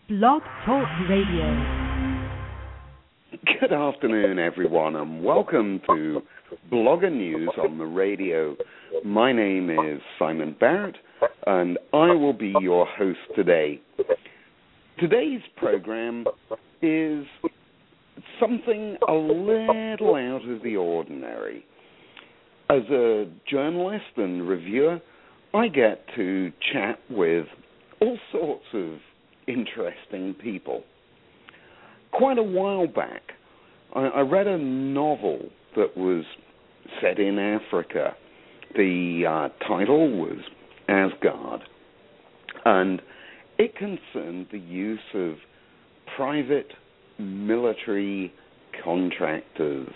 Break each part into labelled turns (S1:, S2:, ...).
S1: Blog Talk Radio.
S2: Good afternoon, everyone, and welcome to Blogger News on the Radio. My name is Simon Barrett, and I will be your host today. Today's program is something a little out of the ordinary. As a journalist and reviewer, I get to chat with all sorts of interesting people. Quite a while back, I read a novel that was set in Africa. The title was Asgard, and it concerned the use of private military contractors.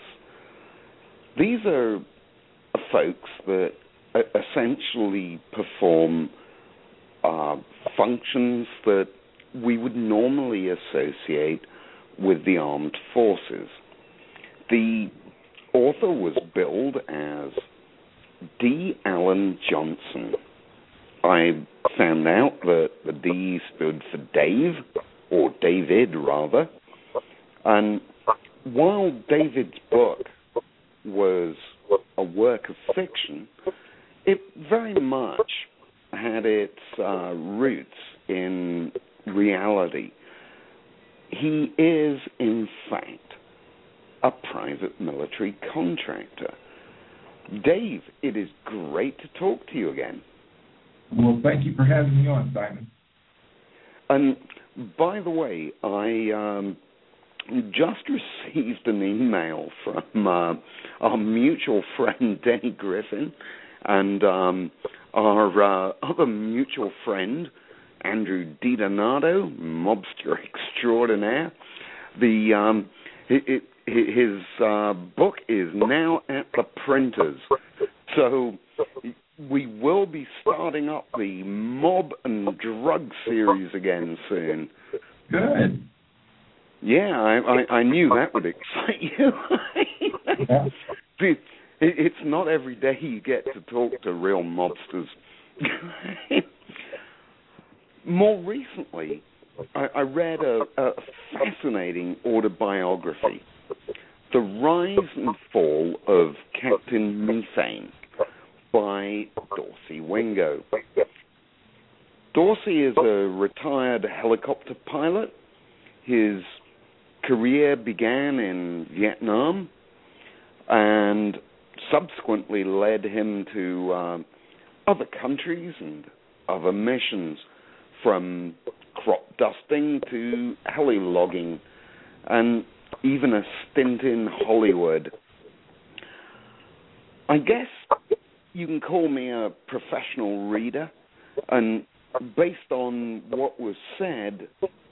S2: These are folks that essentially perform functions that we would normally associate with the armed forces. The author was billed as D. Allen Johnson. I found out that the D stood for Dave, or David rather, and while David's book was a work of fiction, it very much had its roots in reality. He is, in fact, a private military contractor. Dave, it is great to talk to you again.
S3: Well, thank you for having me on, Simon.
S2: And by the way, I just received an email from our mutual friend, Denny Griffin, and our other mutual friend, Andrew DiDonato, mobster extraordinaire. His book is now at the printers, so we will be starting up the Mob and Drug series again soon.
S3: Good.
S2: Yeah, I knew that would excite you. See, it's not every day you get to talk to real mobsters. More recently, I read a fascinating autobiography, The Rise and Fall of Captain Methane, by Dorsey Wingo. Dorsey is a retired helicopter pilot. His career began in Vietnam and subsequently led him to other countries and other missions, from crop dusting to heli logging, and even a stint in Hollywood. I guess you can call me a professional reader, and based on what was said,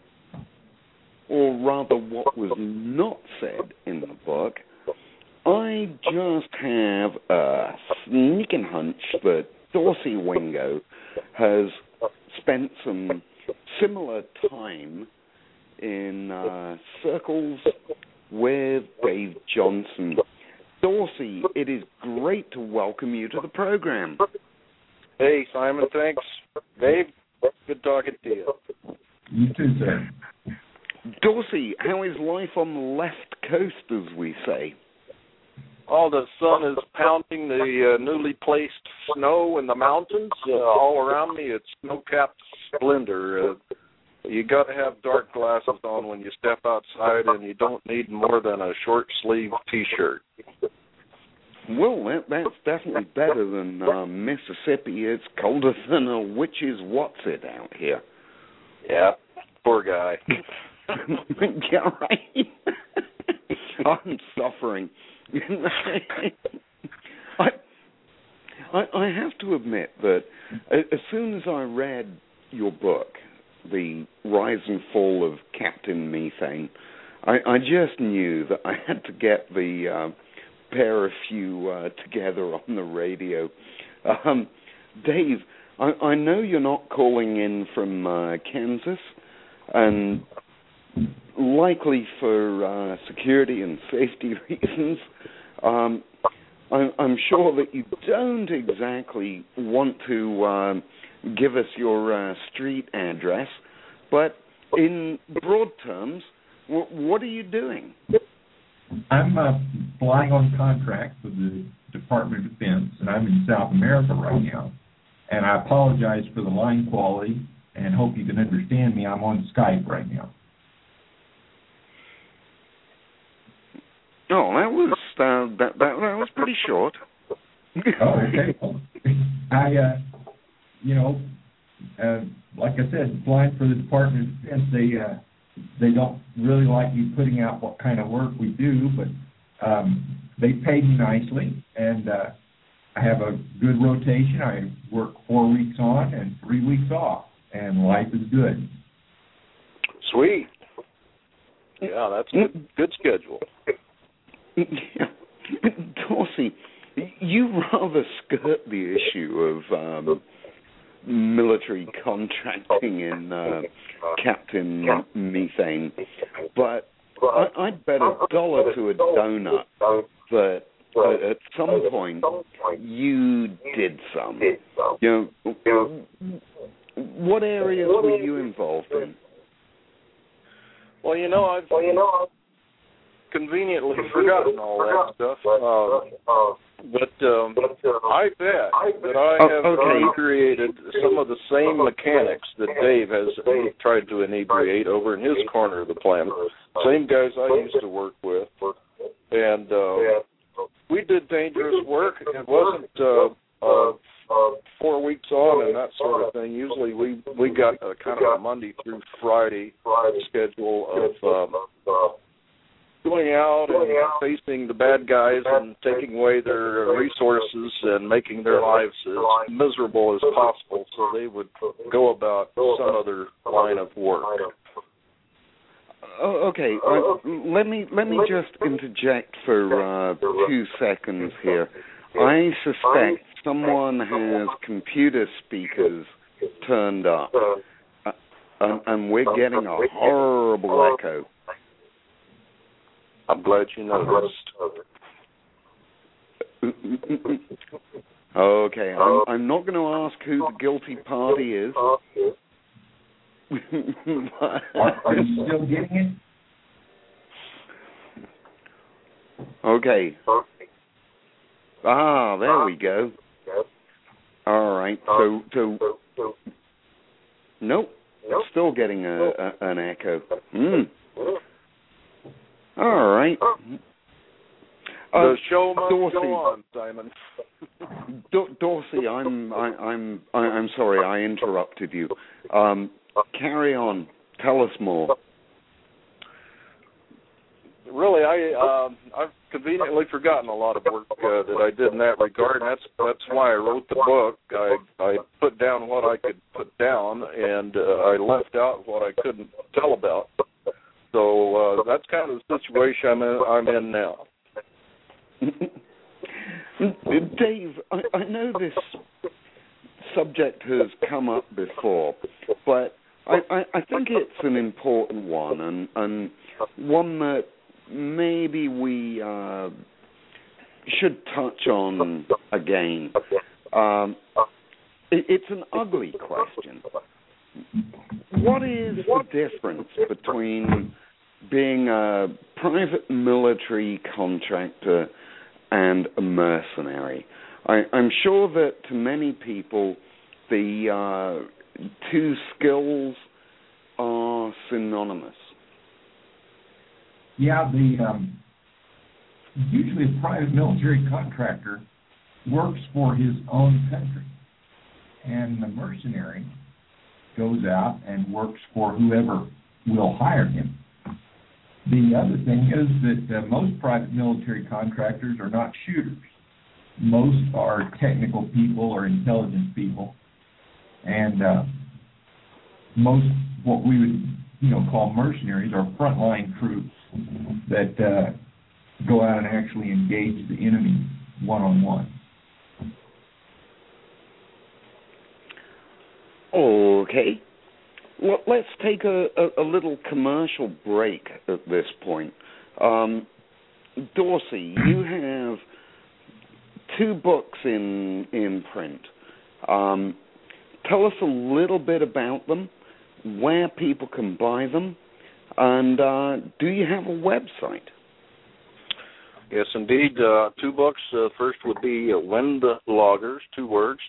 S2: or rather what was not said in the book, I just have a sneaking hunch that Dorsey Wingo has spent some similar time in circles with Dave Johnson. Dorsey, it is great to welcome you to the program.
S4: Hey, Simon, thanks. Dave, good talking to you.
S3: You too, sir.
S2: Dorsey, how is life on the left coast, as we say?
S4: Oh, the sun is pounding the newly placed snow in the mountains. All around me, it's snow-capped splendor. You got to have dark glasses on when you step outside, and you don't need more than a short-sleeve T-shirt.
S2: Well, that's definitely better than Mississippi. It's colder than a witch's what's-it out here.
S4: Yeah, poor guy.
S2: Yeah, right. I'm suffering. I have to admit that as soon as I read your book, The Rise and Fall of Captain Methane, I just knew that I had to get the pair of you together on the radio. Dave, I know you're not calling in from Kansas, and likely for security and safety reasons, I'm sure that you don't exactly want to give us your street address, but in broad terms, what are you doing?
S3: I'm flying on contract for the Department of Defense, and I'm in South America right now. And I apologize for the line quality and hope you can understand me. I'm on Skype right now.
S2: Oh, that was pretty short.
S3: Oh, okay. I, like I said, flying for the Department of Defense, they don't really like me putting out what kind of work we do, but they pay me nicely, and I have a good rotation. I work 4 weeks on and 3 weeks off, and life is good.
S4: Sweet. Yeah, that's a good schedule.
S2: Yeah. Dorsey, you rather skirt the issue of military contracting in Captain Methane, but I'd bet $1 to a donut that at some point you did some. What areas were you involved in?
S4: Well, I've conveniently forgotten all that stuff. But I bet that I have recreated some of the same mechanics that Dave has tried to inebriate over in his corner of the planet. Same guys I used to work with. And we did dangerous work. It wasn't 4 weeks on and that sort of thing. Usually we got a kind of a Monday through Friday schedule of going out and facing the bad guys and taking away their resources and making their lives as miserable as possible so they would go about some other line of work.
S2: Okay, let me just interject for 2 seconds here. I suspect someone has computer speakers turned up, and we're getting a horrible echo.
S4: I'm glad you noticed.
S2: Okay, I'm not going to ask who the guilty party is.
S3: Are you still getting it?
S2: Okay. There we go. All right. So nope. Still getting an echo. All right.
S4: The show must go on, Simon.
S2: Dorsey, I'm sorry I interrupted you. Carry on. Tell us more.
S4: Really, I've conveniently forgotten a lot of work that I did in that regard. And that's why I wrote the book. I put down what I could put down, and I left out what I couldn't tell about. So that's kind of the situation I'm in now.
S2: Dave, I know this subject has come up before, but I think it's an important one, and one that maybe we should touch on again. It's an ugly question. What is the difference between being a private military contractor and a mercenary? I'm sure that to many people the two skills are synonymous.
S3: Yeah, usually a private military contractor works for his own country, and the mercenary goes out and works for whoever will hire him. The other thing is that most private military contractors are not shooters. Most are technical people or intelligence people, and most what we would call mercenaries are frontline troops that go out and actually engage the enemy one-on-one.
S2: Okay. Well, let's take a little commercial break at this point. Dorsey, you have 2 books in print. Tell us a little bit about them, where people can buy them, and do you have a website?
S4: Yes, indeed. 2 books. First would be Windloggers, 2 words,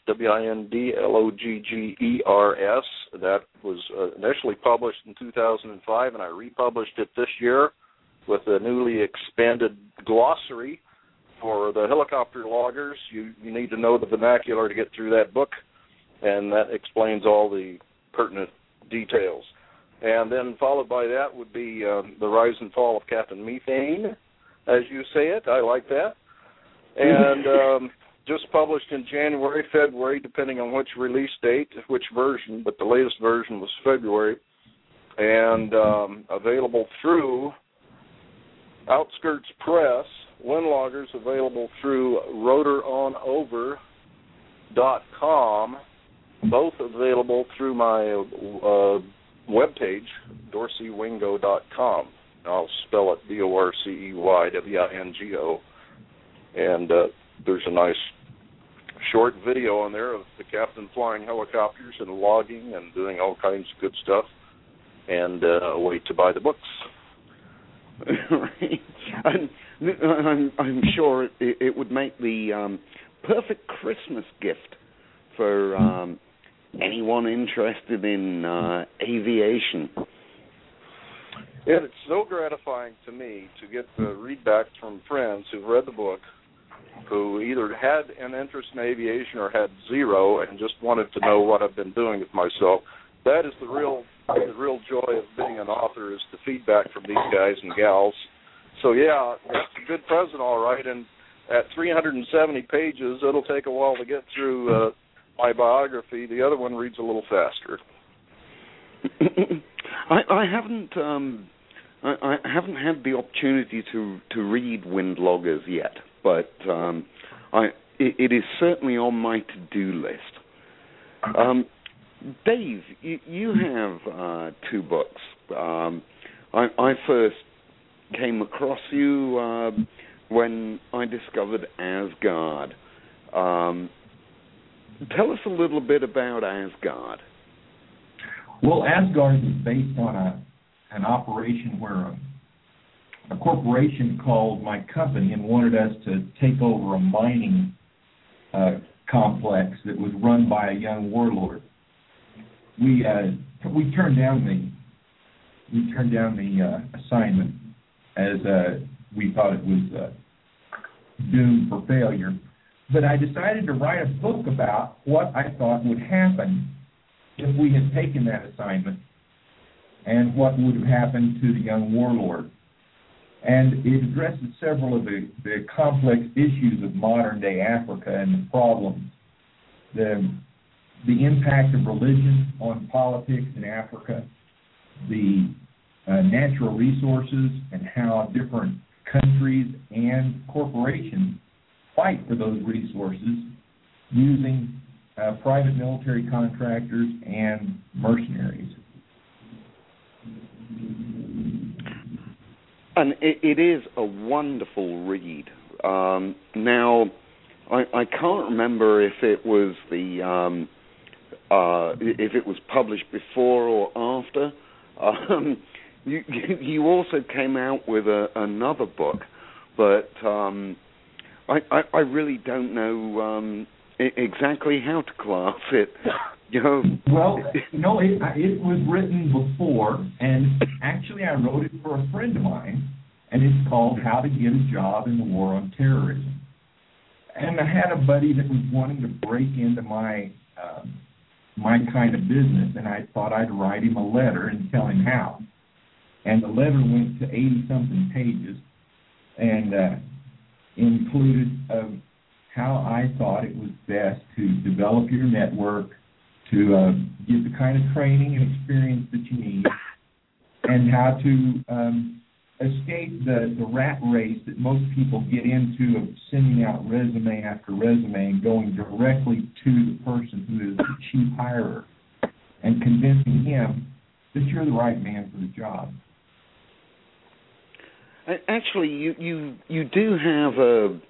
S4: Windloggers. That was initially published in 2005, and I republished it this year with a newly expanded glossary for the helicopter loggers. You need to know the vernacular to get through that book, and that explains all the pertinent details. And then followed by that would be The Rise and Fall of Captain Methane, as you say it. I like that. And just published in January, February, depending on which release date, which version, but the latest version was February, and available through Outskirts Press. Windloggers available through rotoronover.com, both available through my webpage, DorseyWingo.com. I'll spell it DORCEYWINGO. And there's a nice short video on there of the captain flying helicopters and logging and doing all kinds of good stuff. And a way to buy the books.
S2: Right. I'm sure it would make the perfect Christmas gift for anyone interested in aviation.
S4: And it's so gratifying to me to get the readbacks from friends who've read the book, who either had an interest in aviation or had zero and just wanted to know what I've been doing with myself. That is the real joy of being an author, is the feedback from these guys and gals. So, yeah, that's a good present, all right. And at 370 pages, it'll take a while to get through my biography. The other one reads a little faster.
S2: I haven't had the opportunity to read Windloggers yet, but it is certainly on my to-do list. Dave, you have 2 books. I first came across you when I discovered Asgard. Tell us a little bit about Asgard.
S3: Well, Asgard is based on an operation where a corporation called my company and wanted us to take over a mining complex that was run by a young warlord. We turned down the assignment as we thought it was doomed for failure. But I decided to write a book about what I thought would happen if we had taken that assignment and what would have happened to the young warlord. And it addresses several of the complex issues of modern-day Africa and the problems, the impact of religion on politics in Africa, the natural resources and how different countries and corporations fight for those resources using private military contractors and mercenaries.
S2: And it is a wonderful read. Now, I can't remember if it was if it was published before or after. You also came out with another book, but I really don't know exactly how to class it. You know.
S3: Well, no, it was written before, and actually I wrote it for a friend of mine, and it's called How to Get a Job in the War on Terrorism. And I had a buddy that was wanting to break into my kind of business, and I thought I'd write him a letter and tell him how. And the letter went to 80-something pages and included how I thought it was best to develop your network, to get the kind of training and experience that you need, and how to escape the rat race that most people get into of sending out resume after resume and going directly to the person who is the chief hirer and convincing him that you're the right man for the job.
S2: Actually, you do have a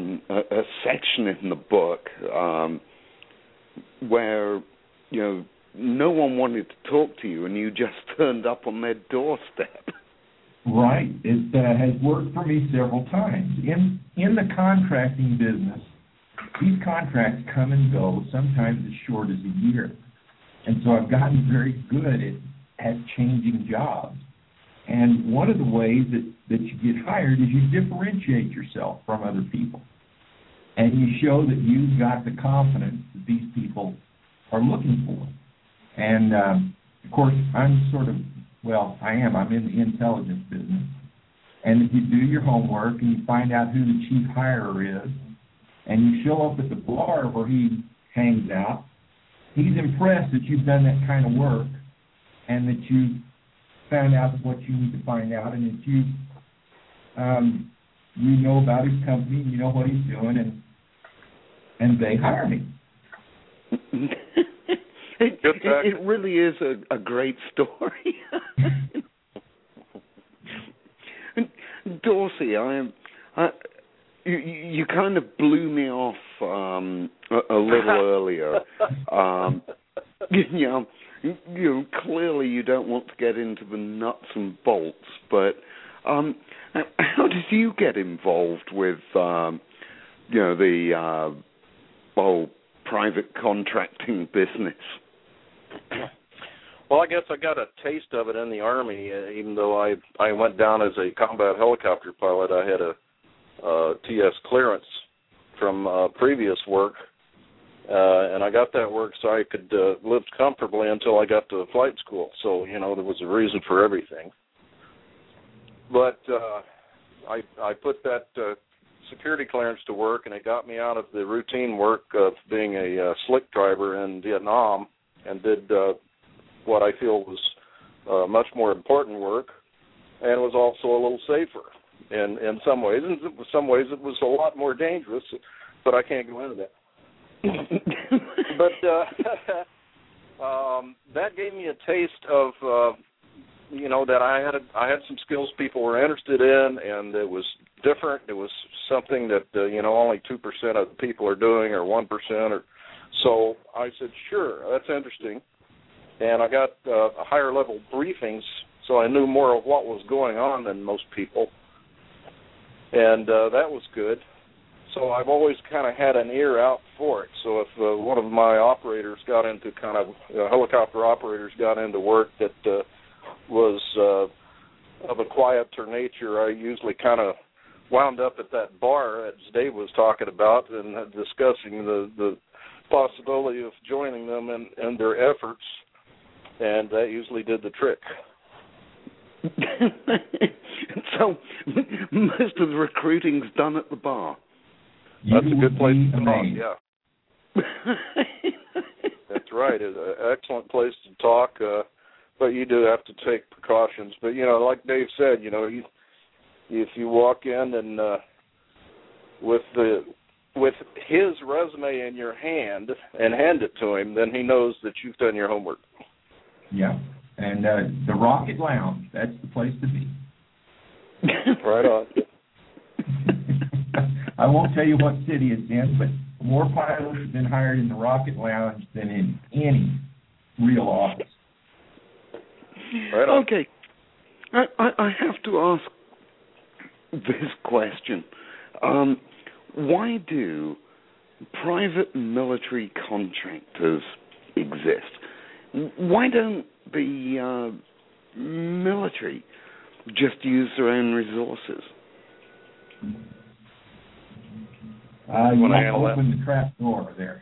S2: section in the book where no one wanted to talk to you, and you just turned up on their doorstep.
S3: Right. It has worked for me several times. In the contracting business, these contracts come and go, sometimes as short as a year. And so I've gotten very good at changing jobs. And one of the ways that you get hired is you differentiate yourself from other people. And you show that you've got the confidence that these people are looking for. And, of course, I'm in the intelligence business. And if you do your homework and you find out who the chief hirer is, and you show up at the bar where he hangs out, he's impressed that you've done that kind of work and that you found out what you need to find out, and that you know about his company, you know what he's doing, and they hire me.
S2: It really is a great story. Dorsey, you kind of blew me off a little earlier. Clearly you don't want to get into the nuts and bolts, but how did you get involved with the whole private contracting business?
S4: Well, I guess I got a taste of it in the Army. Even though I went down as a combat helicopter pilot, I had a TS clearance from previous work, and I got that work so I could live comfortably until I got to flight school. So, there was a reason for everything. But I put that security clearance to work, and it got me out of the routine work of being a slick driver in Vietnam, and did what I feel was much more important work, and was also a little safer in some ways. In some ways it was a lot more dangerous, but I can't go into that. But that gave me a taste of, that I had some skills people were interested in, and it was different. It was something that, only 2% of the people are doing, or 1%. So I said, sure, that's interesting. And I got higher level briefings, so I knew more of what was going on than most people. And that was good. So I've always kind of had an ear out for it. So if one of my operators got into helicopter operators got into work that was of a quieter nature, I usually kind of wound up at that bar, as Dave was talking about, and discussing the possibility of joining them in their efforts, and that usually did the trick.
S2: So most of the recruiting's done at the bar.
S4: That's a good place to talk, yeah. That's right. It's an excellent place to talk, but you do have to take precautions. But, like Dave said, if you walk in and with his resume in your hand and hand it to him, then he knows that you've done your homework.
S3: Yeah, and the Rocket Lounge, that's the place to be.
S4: Right on.
S3: I won't tell you what city it's in, but more pilots have been hired in the Rocket Lounge than in any real office.
S4: Right on.
S2: Okay. I have to ask this question. Why do private military contractors exist? Why don't the military just use their own resources?
S3: You want to open the trap door there.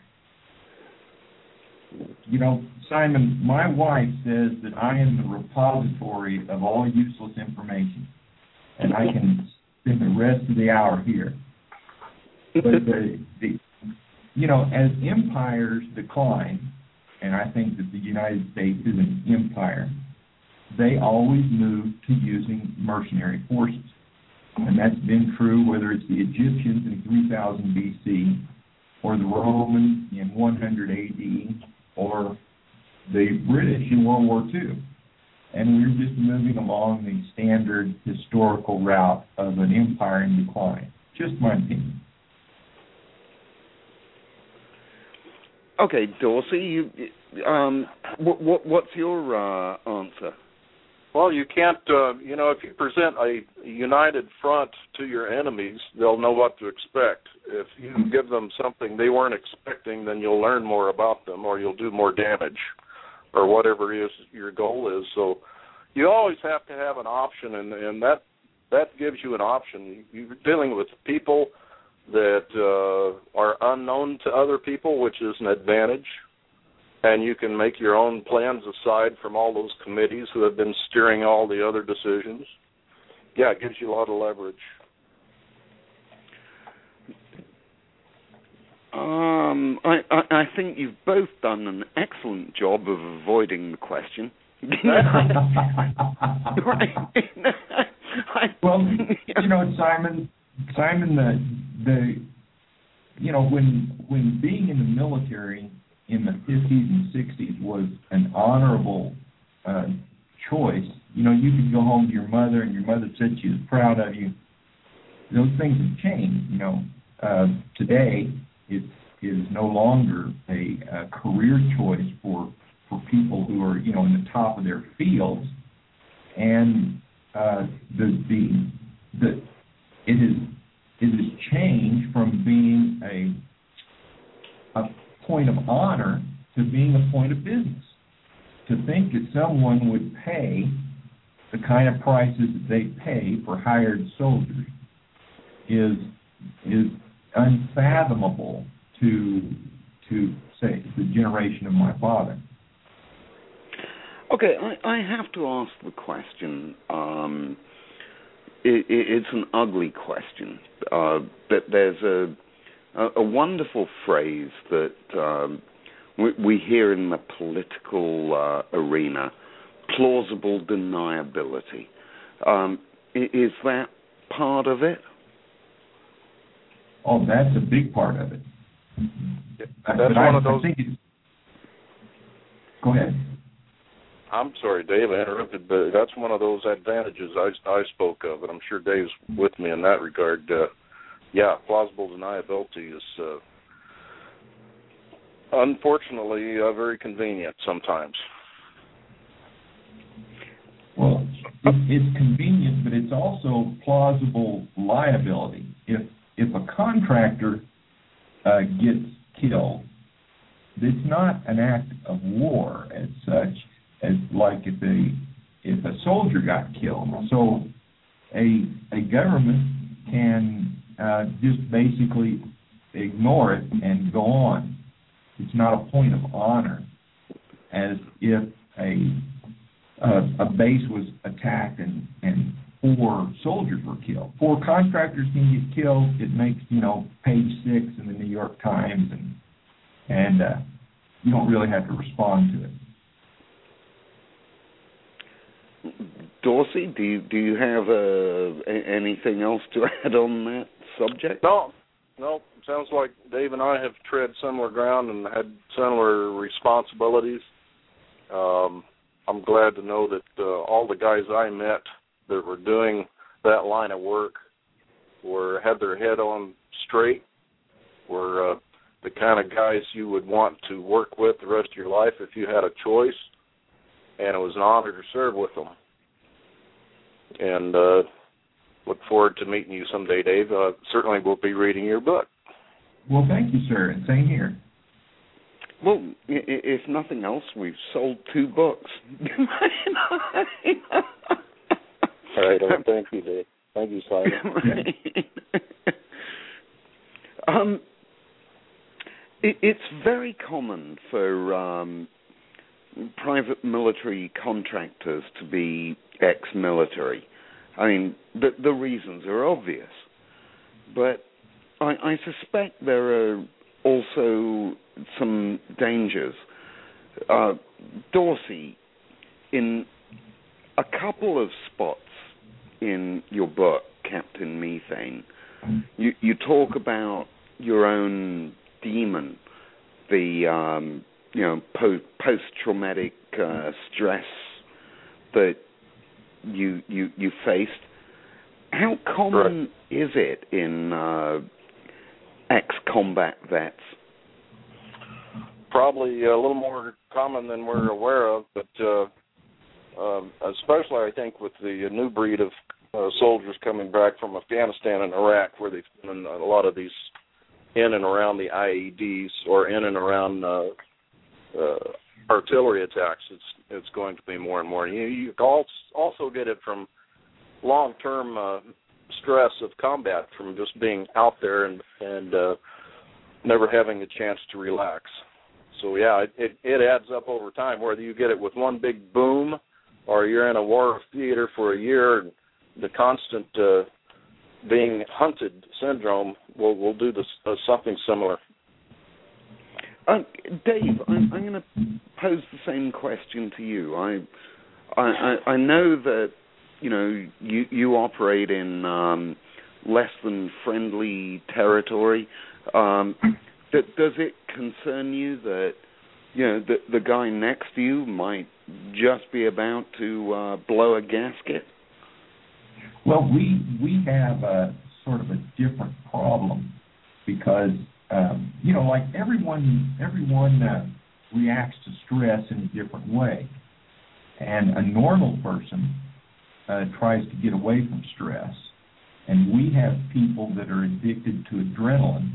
S3: Simon, my wife says that I am the repository of all useless information, and I can spend the rest of the hour here. But as empires decline, and I think that the United States is an empire, they always move to using mercenary forces. And that's been true whether it's the Egyptians in 3000 BC, or the Romans in 100 AD, or the British in World War II. And we're just moving along the standard historical route of an empire in decline. Just my opinion.
S2: Okay, Dorsey, what's your answer?
S4: Well, you can't, if you present a united front to your enemies, they'll know what to expect. If you give them something they weren't expecting, then you'll learn more about them, or you'll do more damage, or whatever it is your goal is. So you always have to have an option, and that gives you an option. You're dealing with people that are unknown to other people, which is an advantage. And you can make your own plans aside from all those committees who have been steering all the other decisions. Yeah, it gives you a lot of leverage.
S2: I think you've both done an excellent job of avoiding the question.
S3: Well, Simon, when being in the military in the 50s and 60s was an honorable choice. You could go home to your mother, and your mother said she was proud of you. Those things have changed. Today it is no longer a career choice for people who are in the top of their fields, and it has changed from being a point of honor to being a point of business. To think that someone would pay the kind of prices that they pay for hired soldiers is unfathomable to say the generation of my father.
S2: Okay, I have to ask the question. It's an ugly question, but there's a wonderful phrase that we hear in the political arena: plausible deniability. Is that part of it?
S3: Oh, that's a big part of it.
S4: That's one of those.
S3: Go ahead.
S4: I'm sorry, Dave, I interrupted, but that's one of those advantages I spoke of, and I'm sure Dave's with me in that regard. Plausible deniability is unfortunately very convenient sometimes.
S3: Well, it's convenient, but it's also plausible liability. If a contractor gets killed, it's not an act of war as such, as like if a soldier got killed. So a government can just basically ignore it and go on. It's not a point of honor, as if a base was attacked and 4 soldiers were killed. 4 contractors can get killed. It makes page 6 in the New York Times, and you don't really have to respond to it.
S2: Dorsey, do you have anything else to add on that subject?
S4: No. Sounds like Dave and I have tread similar ground and had similar responsibilities. I'm glad to know that all the guys I met that were doing that line of work had their head on straight, were the kind of guys you would want to work with the rest of your life if you had a choice, and it was an honor to serve with them. And look forward to meeting you someday, Dave. Certainly we'll be reading your book.
S3: Well, thank you, sir, and same here.
S2: Well, if nothing else, we've sold 2 books.
S4: All right, thank you, Dave. Thank you, Simon.
S2: It's very common for private military contractors to be ex-military. I mean, the reasons are obvious, but I suspect there are also some dangers. Dorsey, in a couple of spots in your book, Captain Methane, you talk about your own demon, the post-traumatic stress that you faced. How common is it in ex-combat vets?
S4: probably a little more common than we're aware of, but especially I think with the new breed of soldiers coming back from Afghanistan and Iraq, where they've done a lot of these in and around the IEDs or in and around artillery attacks. It's going to be more and more. You also get it from long-term stress of combat, from just being out there and never having a chance to relax. So yeah, it adds up over time. Whether you get it with one big boom, or you're in a war theater for a year, and the constant being hunted syndrome will do this something similar.
S2: Dave, I'm going to pose the same question to you. I know that you operate in less than friendly territory. Does it concern you that the guy next to you might just be about to blow a gasket?
S3: Well, we have a sort of a different problem because like everyone reacts to stress in a different way, and a normal person tries to get away from stress, and we have people that are addicted to adrenaline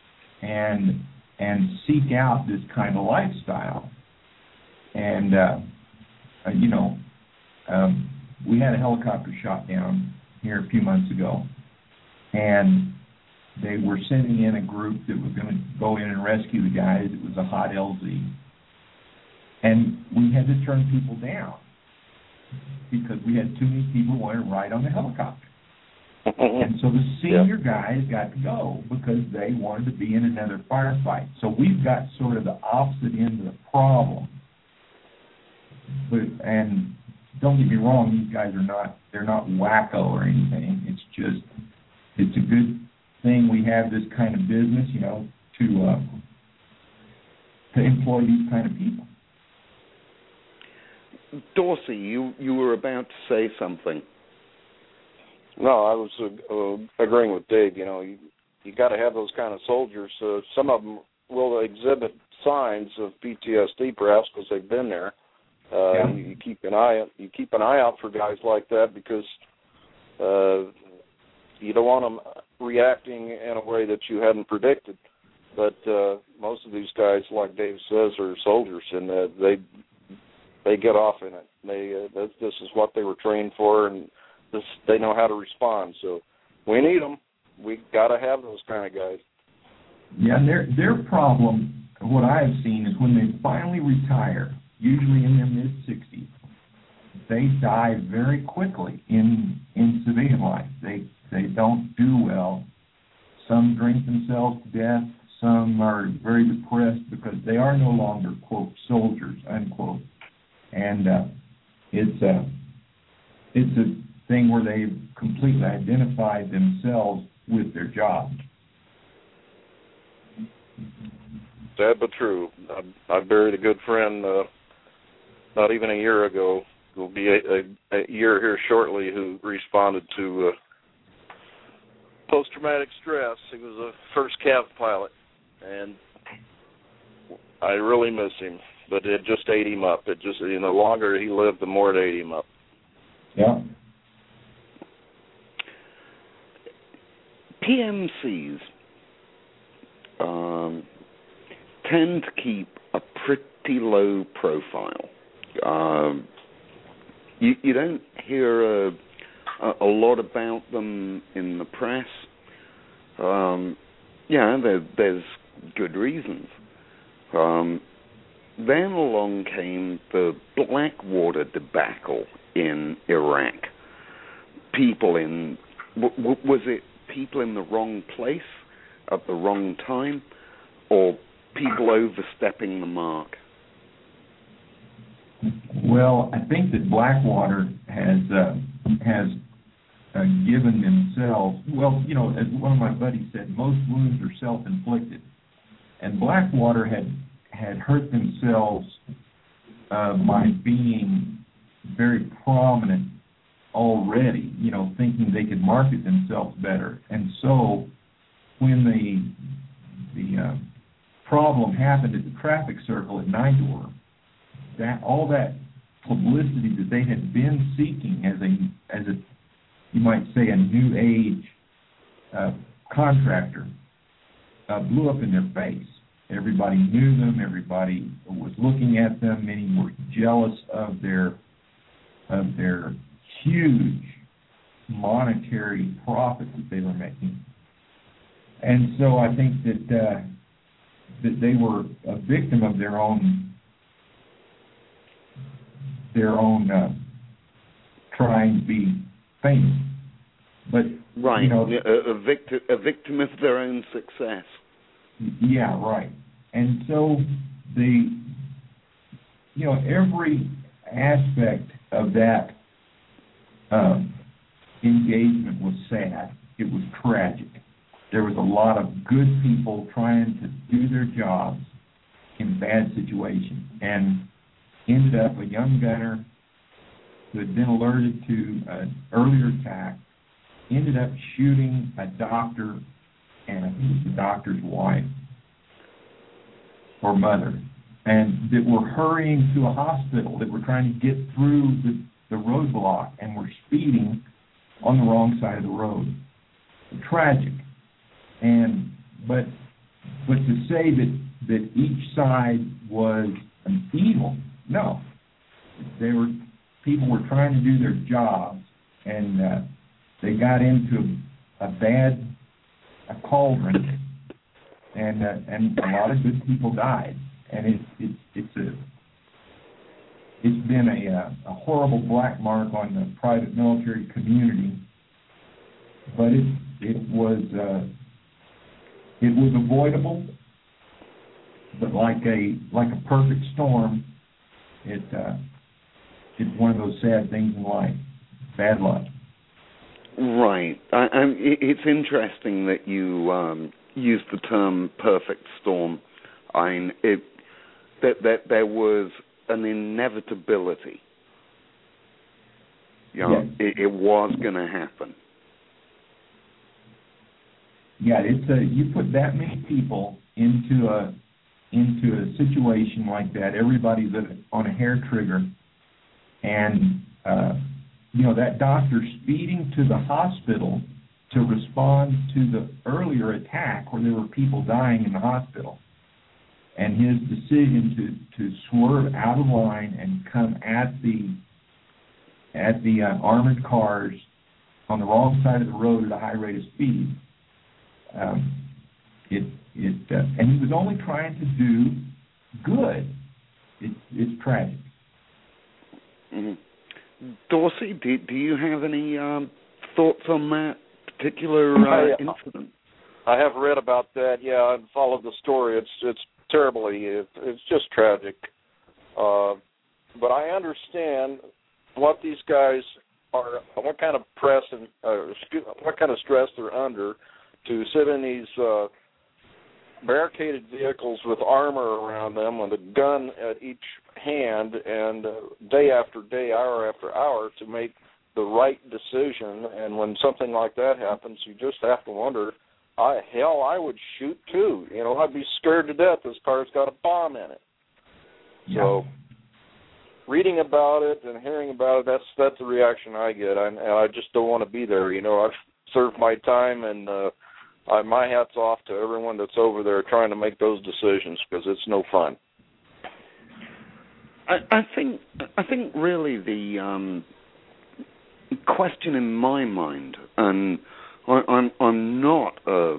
S3: and seek out this kind of lifestyle. And we had a helicopter shot down here a few months ago, and they were sending in a group that was going to go in and rescue the guys. It was a hot LZ, and we had to turn people down because we had too many people wanting to ride on the helicopter. And so the senior guys got to go because they wanted to be in another firefight. So we've got sort of the opposite end of the problem. And don't get me wrong, these guys they're not wacko or anything. It's a good thing we have this kind of business, to employ these kind of people.
S2: Dorsey, you were about to say something.
S4: No, I was agreeing with Dave. You got to have those kind of soldiers. Some of them will exhibit signs of PTSD, perhaps because they've been there. You keep an eye out for guys like that, because you don't want them reacting in a way that you hadn't predicted. But most of these guys, like Dave says, are soldiers, and they get off in it. This is what they were trained for, and they know how to respond. So we need them. We got to have those kind of guys.
S3: Yeah, and their problem, what I have seen, is when they finally retire, usually in their mid-60s, they die very quickly in civilian life. They don't do well. Some drink themselves to death. Some are very depressed because they are no longer, quote, soldiers, unquote. And it's a thing where they've completely identified themselves with their job.
S4: Sad but true. I buried a good friend not even a year ago. It will be a year here shortly, who responded to post-traumatic stress. He was a first cav pilot, and I really miss him. But it just ate him up. The longer he lived, the more it ate him up.
S3: Yeah.
S2: PMCs tend to keep a pretty low profile. You don't hear a lot about them in the press. There's good reasons. Then along came the Blackwater debacle in Iraq. Was it people in the wrong place at the wrong time, or people overstepping the mark?
S3: Well, I think that Blackwater has given themselves, as one of my buddies said, most wounds are self-inflicted. And Blackwater had hurt themselves by being very prominent already, thinking they could market themselves better. And so when the problem happened at the traffic circle at Nydor, that all that publicity that they had been seeking as a you might say a new age contractor blew up in their face. Everybody knew them. Everybody was looking at them. Many were jealous of their huge monetary profit that they were making. And so I think that they were a victim of their own trying to be famous. But
S2: right,
S3: you know,
S2: a victim of their own success.
S3: Yeah, right. And so every aspect of that engagement was sad. It was tragic. There was a lot of good people trying to do their jobs in bad situations, and ended up a young gunner who had been alerted to an earlier attack, ended up shooting a doctor, and I think it was the doctor's wife or mother, and that were hurrying to a hospital, that were trying to get through the roadblock and were speeding on the wrong side of the road. Tragic. But to say that each side was an evil, no. People were trying to do their jobs, and they got into a cauldron, and a lot of good people died, and it's been a horrible black mark on the private military community, but it was avoidable, but like a perfect storm, it's one of those sad things in life, bad luck.
S2: Right. It's interesting that you used the term "perfect storm." That there was an inevitability.
S3: Yes.
S2: It was going to happen.
S3: Yeah, you put that many people into a situation like that. Everybody's on a hair trigger, and that doctor speeding to the hospital to respond to the earlier attack where there were people dying in the hospital, and his decision to swerve out of line and come at the armored cars on the wrong side of the road at a high rate of speed. And he was only trying to do good. It's tragic.
S2: Mm-hmm. Dorsey, do you have any thoughts on that particular incident?
S4: I have read about that. Yeah, and followed the story. It's terribly. It's just tragic. But I understand what these guys are, what kind of press and what kind of stress they're under to sit in these barricaded vehicles with armor around them, with a gun at each hand, and day after day, hour after hour, to make the right decision. And when something like that happens, you just have to wonder, I would shoot too. I'd be scared to death this car's got a bomb in it. Yeah. So reading about it and hearing about it, that's the reaction I get. And I just don't want to be there. I've served my time, and my hat's off to everyone that's over there trying to make those decisions, because it's no fun.
S2: I think really the question in my mind, and I'm not a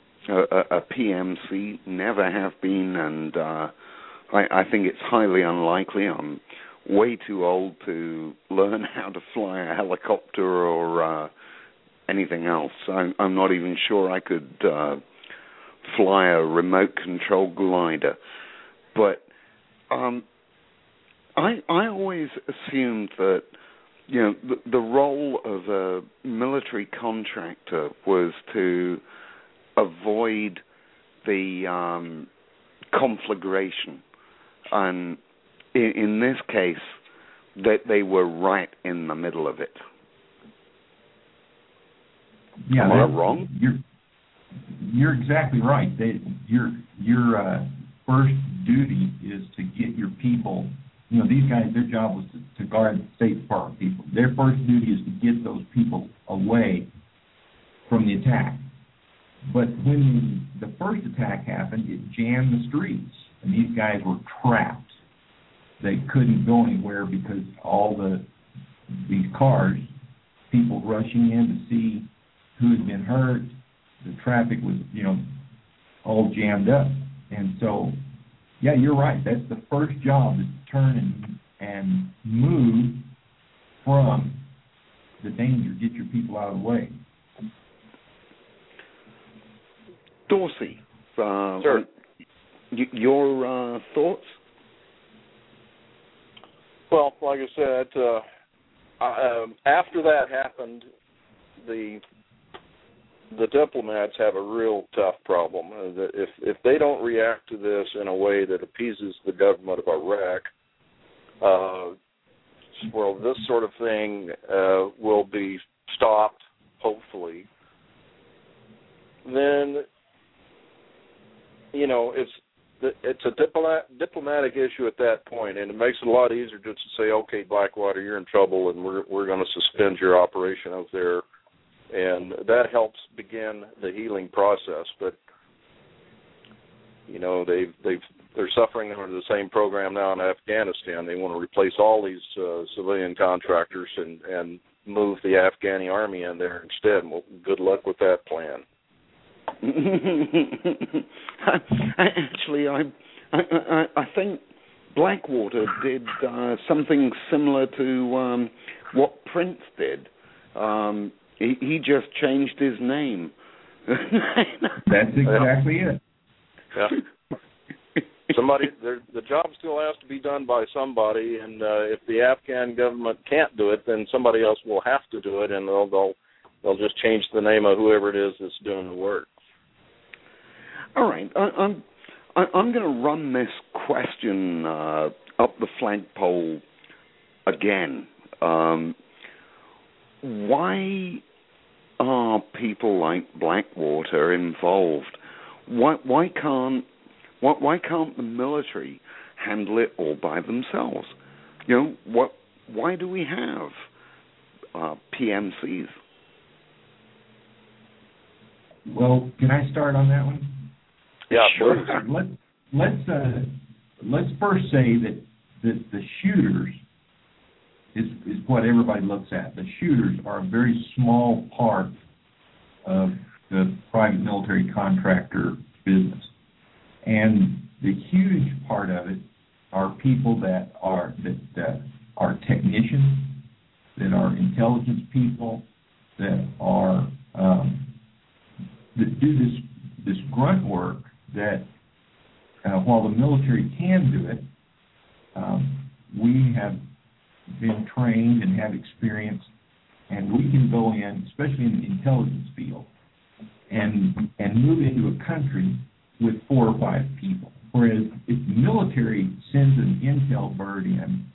S2: PMC, never have been, and I think it's highly unlikely. I'm way too old to learn how to fly a helicopter or anything else. I'm not even sure I could fly a remote control glider. But I always assumed that the role of a military contractor was to avoid the conflagration, and in this case, that they were right in the middle of it. Yeah, am I wrong?
S3: You're exactly right. Your first duty is to get your people. You know, these guys, their job was to guard the State Department people. Their first duty is to get those people away from the attack. But when the first attack happened, it jammed the streets, and these guys were trapped. They couldn't go anywhere because all these cars, people rushing in to see who had been hurt, the traffic was, all jammed up. And so, yeah, you're right. That's the first job, is to turn and move from the danger, get your people out of the way.
S2: Dorsey,
S4: sure.
S2: Your thoughts?
S4: Well, like I said, after that happened, the diplomats have a real tough problem. If they don't react to this in a way that appeases the government of Iraq, well, this sort of thing will be stopped, hopefully. Then, it's a diplomatic issue at that point, and it makes it a lot easier just to say, okay, Blackwater, you're in trouble, and we're going to suspend your operation out there, and that helps begin the healing process. But they're suffering under the same program now in Afghanistan. They want to replace all these civilian contractors and move the Afghani army in there instead. Well, good luck with that plan.
S2: Actually, I think Blackwater did something similar to what Prince did. He just changed his name.
S3: That's exactly it.
S4: Yeah. The job still has to be done by somebody, and if the Afghan government can't do it, then somebody else will have to do it, and they'll just change the name of whoever it is that's doing the work.
S2: All right, I'm going to run this question up the flagpole again. Why are people like Blackwater involved? Why can't the military handle it all by themselves? Why do we have PMCs?
S3: Well, can I start on that one?
S4: Yeah, sure.
S3: Let's first say that the shooters is what everybody looks at. The shooters are a very small part of the private military contractor business, and the huge part of it are people that are technicians, that are intelligence people, that are that do this grunt work. That while the military can do it, we have been trained and have experience, and we can go in, especially in the intelligence field, and move into a country with 4 or 5 people. Whereas if the military sends an intel bird in,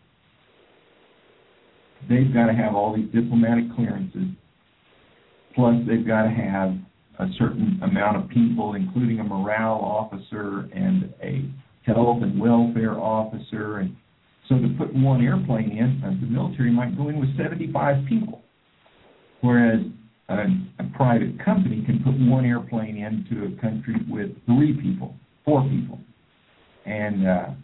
S3: they've got to have all these diplomatic clearances, plus they've got to have a certain amount of people, including a morale officer and a health and welfare officer. And so to put one airplane in, the military might go in with 75 people, whereas a private company can put one airplane into a country with 3 people, 4 people, and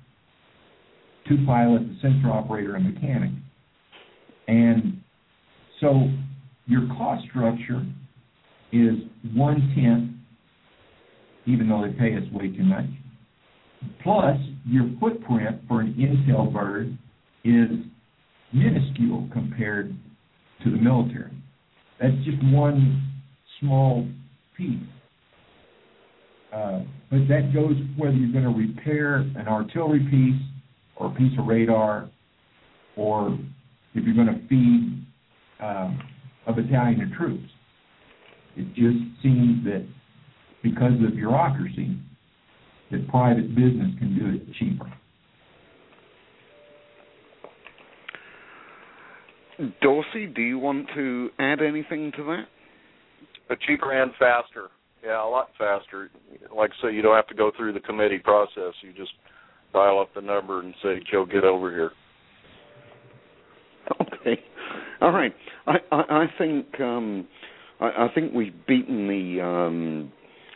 S3: 2 pilots, a sensor operator, and a mechanic. And so your cost structure is 1/10, even though they pay us way too much. Plus, your footprint for an intel bird is minuscule compared to the military. That's just one small piece. But that goes whether you're going to repair an artillery piece or a piece of radar, or if you're going to feed a battalion of troops. It just seems that because of bureaucracy, that private business can do it cheaper.
S2: Dorsey, do you want to add anything to that?
S4: Cheaper and faster. Yeah, a lot faster. Like I say, you don't have to go through the committee process. You just dial up the number and say, Joe, get over here.
S2: Okay. All right. I think we've beaten the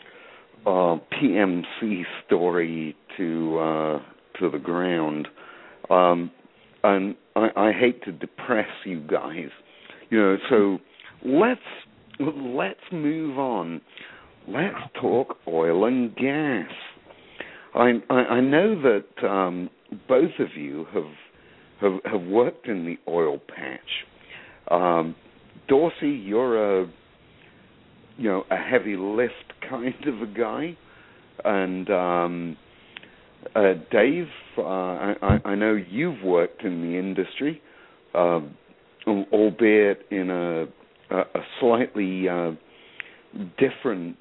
S2: PMC story to the ground, and I hate to depress you guys, So let's move on. Let's talk oil and gas. I know that both of you have worked in the oil patch. Dorsey, you're a heavy lift kind of a guy, and Dave, I know you've worked in the industry, albeit in a slightly different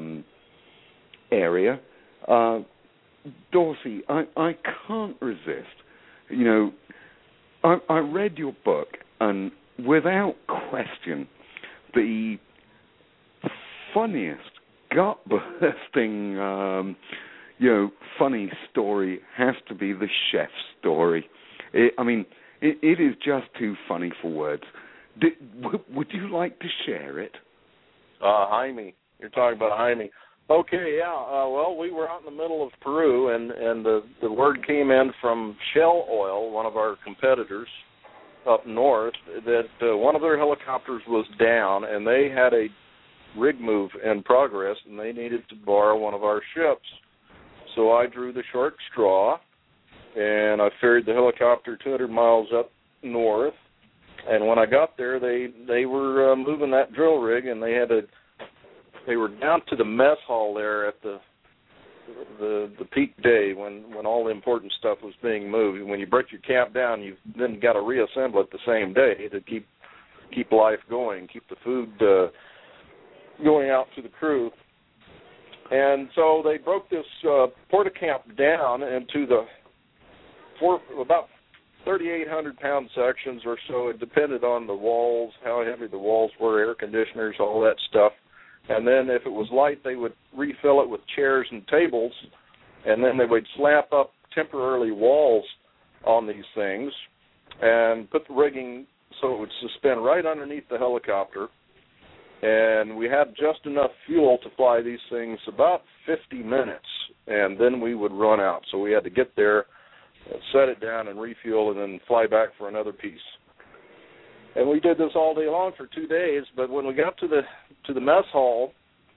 S2: area. Dorsey, I can't resist. I read your book, and without question, the funniest, gut-bursting, funny story has to be the chef's story. It is just too funny for words. Would you like to share it?
S4: Jaime. You're talking about Jaime. Okay, yeah. Well, we were out in the middle of Peru, and the word came in from Shell Oil, one of our competitors up north, that one of their helicopters was down, and they had a rig move in progress, and they needed to borrow one of our ships. So I drew the short straw, and I ferried the helicopter 200 miles up north. And when I got there, they were moving that drill rig, and they were down to the mess hall there at the peak day when all the important stuff was being moved. When you break your camp down, you've then got to reassemble it the same day to keep life going, keep the food going out to the crew. And so they broke this porta-camp down into about 3,800-pound sections or so. It depended on the walls, how heavy the walls were, air conditioners, all that stuff. And then if it was light, they would refill it with chairs and tables, and then they would slap up temporarily walls on these things and put the rigging so it would suspend right underneath the helicopter. And we had just enough fuel to fly these things about 50 minutes, and then we would run out. So we had to get there, set it down, and refuel, and then fly back for another piece. And we did this all day long for 2 days. But when we got to the mess hall,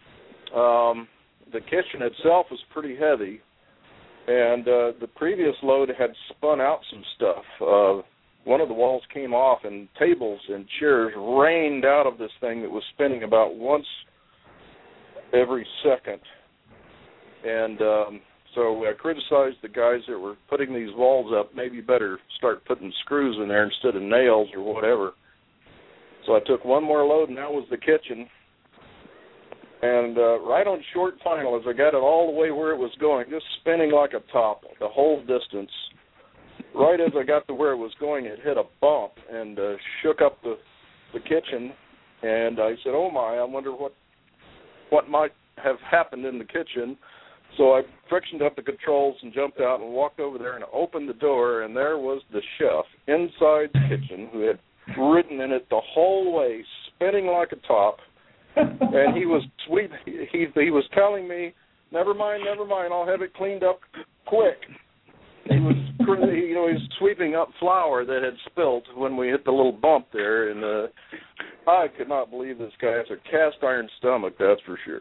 S4: the kitchen itself was pretty heavy, and the previous load had spun out some stuff. One of the walls came off, and tables and chairs rained out of this thing that was spinning about once every second. And so I criticized the guys that were putting these walls up. Maybe better start putting screws in there instead of nails or whatever. So I took one more load, and that was the kitchen. And right on short final, as I got it all the way where it was going, just spinning like a top the whole distance, right as I got to where it was going, it hit a bump and shook up the kitchen. And I said, oh, my, I wonder what might have happened in the kitchen. So I frictioned up the controls and jumped out and walked over there and opened the door, and there was the chef inside the kitchen who had ridden in it the whole way, spinning like a top. And he was he was telling me, never mind, I'll have it cleaned up quick. He was he was sweeping up flour that had spilt when we hit the little bump there, and I could not believe this guy has a cast iron stomach, that's for sure.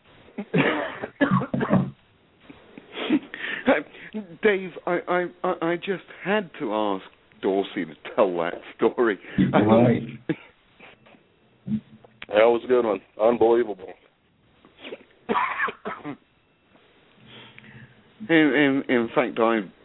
S2: Dave, I just had to ask Dorsey to tell that story.
S3: Right.
S4: That was a good one. Unbelievable.
S2: In fact,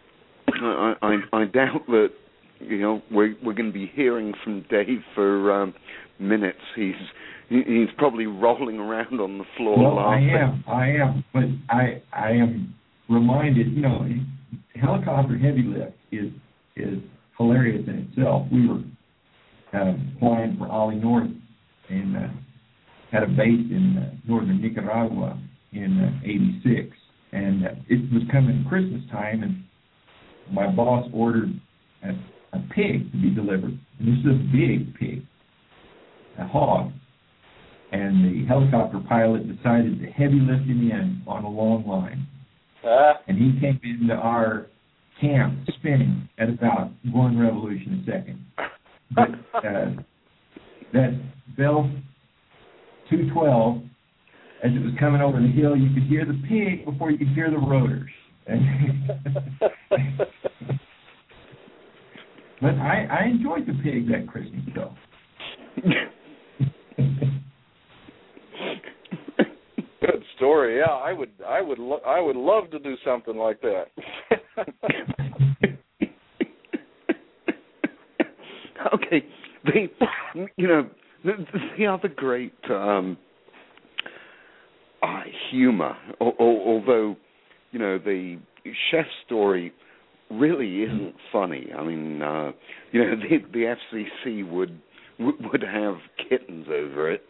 S2: I doubt that we're going to be hearing from Dave for minutes. He's probably rolling around on the floor laughing.
S3: I am, but I am reminded. Helicopter heavy lift is hilarious in itself. We were flying for Ollie North in had a base in northern Nicaragua in '86, and it was coming Christmas time, and my boss ordered a pig to be delivered. And this is a big pig, a hog. And the helicopter pilot decided to heavy lift him in on a long line. And he came into our camp spinning at about 1 revolution a second. But that Bell 212, as it was coming over the hill, you could hear the pig before you could hear the rotors. But I enjoyed the pig that Christmas, though.
S4: Good story. Yeah, I would love to do something like that.
S2: Okay, the other great humor, although the chef story really isn't funny. I mean, the FCC would have kittens over it.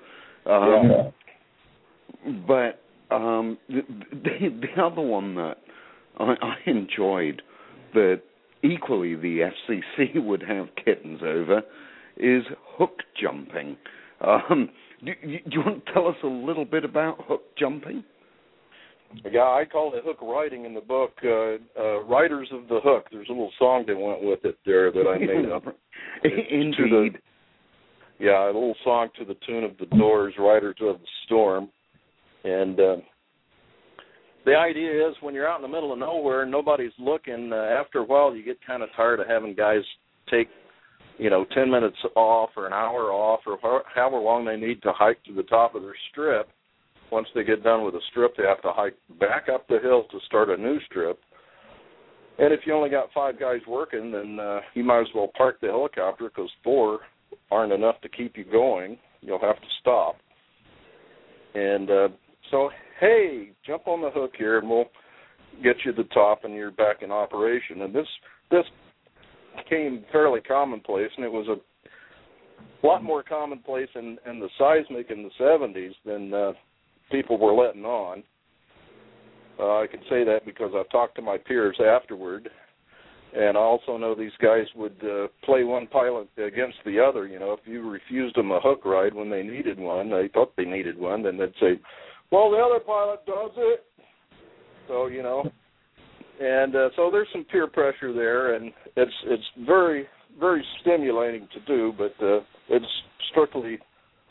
S2: But the other one that I enjoyed that equally the FCC would have kittens over is hook jumping. Do you want to tell us a little bit about hook jumping?
S4: Yeah, I called it hook riding in the book, Riders of the Hook. There's a little song that went with it there that I made up.
S2: Indeed.
S4: A little song to the tune of the Doors, Riders of the Storm. And the idea is when you're out in the middle of nowhere and nobody's looking, after a while you get kind of tired of having guys take, 10 minutes off or an hour off or however long they need to hike to the top of their strip. Once they get done with a strip, they have to hike back up the hill to start a new strip. And if you only got 5 guys working, then you might as well park the helicopter because 4 aren't enough to keep you going. You'll have to stop. And so, hey, jump on the hook here, and we'll get you to the top, and you're back in operation. And this became fairly commonplace, and it was a lot more commonplace in the seismic in the 70s than people were letting on. I can say that because I've talked to my peers afterward, and I also know these guys would play one pilot against the other. If you refused them a hook ride when they needed one, they thought they needed one, then they'd say, well, the other pilot does it. So, and so there's some peer pressure there, and it's very, very stimulating to do, but it's strictly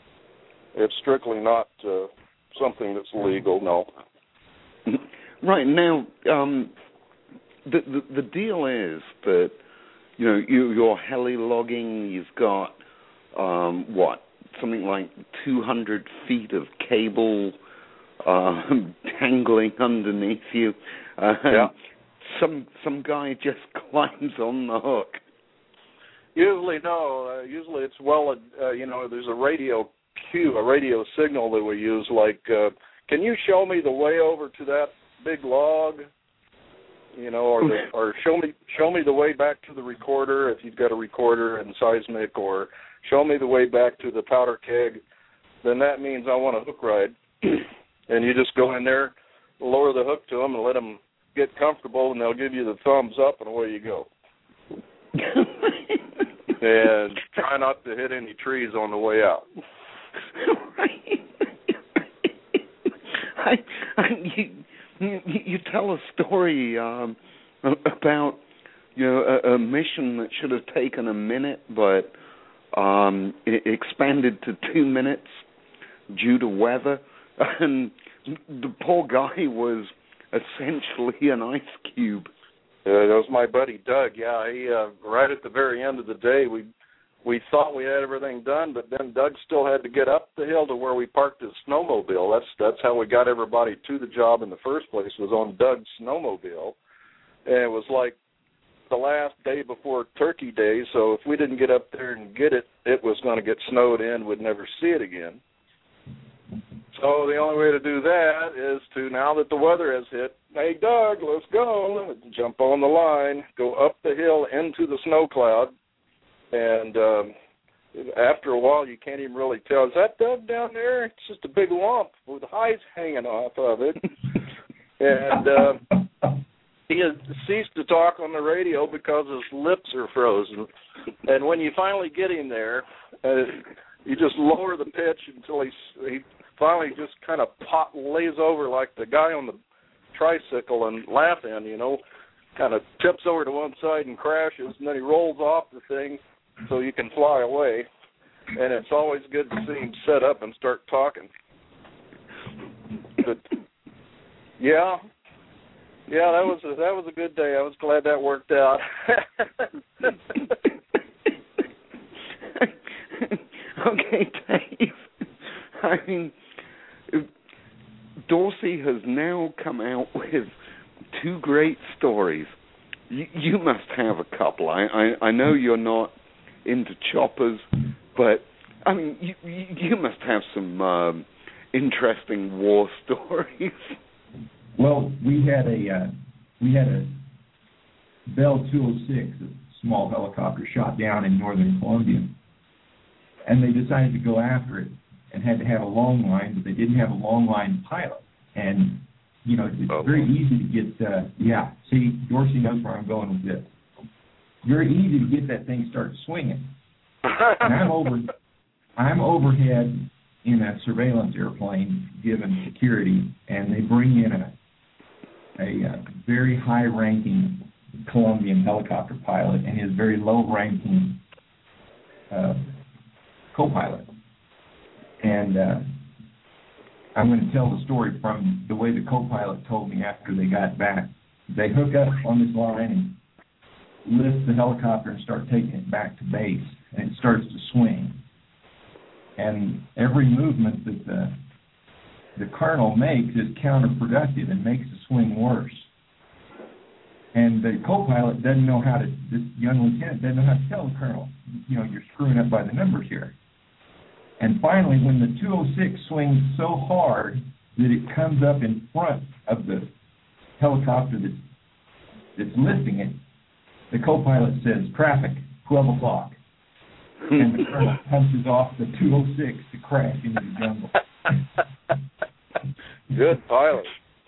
S4: not something that's legal, no.
S2: Right. Now, the deal is that, you're heli logging, you've got, something like 200 feet of cable dangling underneath you. Some guy just climbs on the hook.
S4: Usually, no. Usually it's there's a radio cue, a radio signal that we use, like, can you show me the way over to that big log? Or show me the way back to the recorder if you've got a recorder and seismic, or show me the way back to the powder keg. Then that means I want a hook ride. And you just go in there, lower the hook to them, and let them get comfortable, and they'll give you the thumbs up, and away you go. And try not to hit any trees on the way out.
S2: You tell a story about a mission that should have taken a minute, but it expanded to 2 minutes due to weather, and the poor guy was essentially an ice cube.
S4: That was my buddy Doug. Yeah, he right at the very end of the day, we thought we had everything done, but then Doug still had to get up the hill to where we parked his snowmobile. That's how we got everybody to the job in the first place, was on Doug's snowmobile. And it was like the last day before Turkey Day, so if we didn't get up there and get it, it was going to get snowed in. We'd never see it again. So the only way to do that is to, now that the weather has hit, hey, Doug, let's go. Jump on the line, go up the hill into the snow cloud, and after a while, you can't even really tell. Is that Doug down there? It's just a big lump with hides hanging off of it. And he has ceased to talk on the radio because his lips are frozen. And when you finally get him there, you just lower the pitch until he finally just kind of lays over like the guy on the tricycle and laughing, kind of tips over to one side and crashes, and then he rolls off the thing so you can fly away. And it's always good to see him set up and start talking. But yeah, that was a good day. I was glad that worked out.
S2: Okay, Dave. I mean, Dorsey has now come out with 2 great stories. You must have a couple. I know you're not into choppers, but I mean, you must have some interesting war stories.
S3: Well, we had a Bell 206, a small helicopter, shot down in northern Colombia, and they decided to go after it and had to have a long line, but they didn't have a long line pilot. And it's very easy to get. See, Dorsey knows where I'm going with this. Very easy to get that thing start swinging. And I'm overhead in a surveillance airplane given security, and they bring in a very high-ranking Colombian helicopter pilot and his very low-ranking co-pilot. And I'm going to tell the story from the way the co-pilot told me after they got back. They hook up on this line and lift the helicopter and start taking it back to base, and it starts to swing. And every movement that the colonel makes is counterproductive and makes the swing worse. And the co-pilot this young lieutenant doesn't know how to tell the colonel, you're screwing up by the numbers here. And finally, when the 206 swings so hard that it comes up in front of the helicopter that's lifting it, the co-pilot says, "Traffic, 12 o'clock." And the colonel punches off the 206 to crash into the jungle.
S4: Good pilot.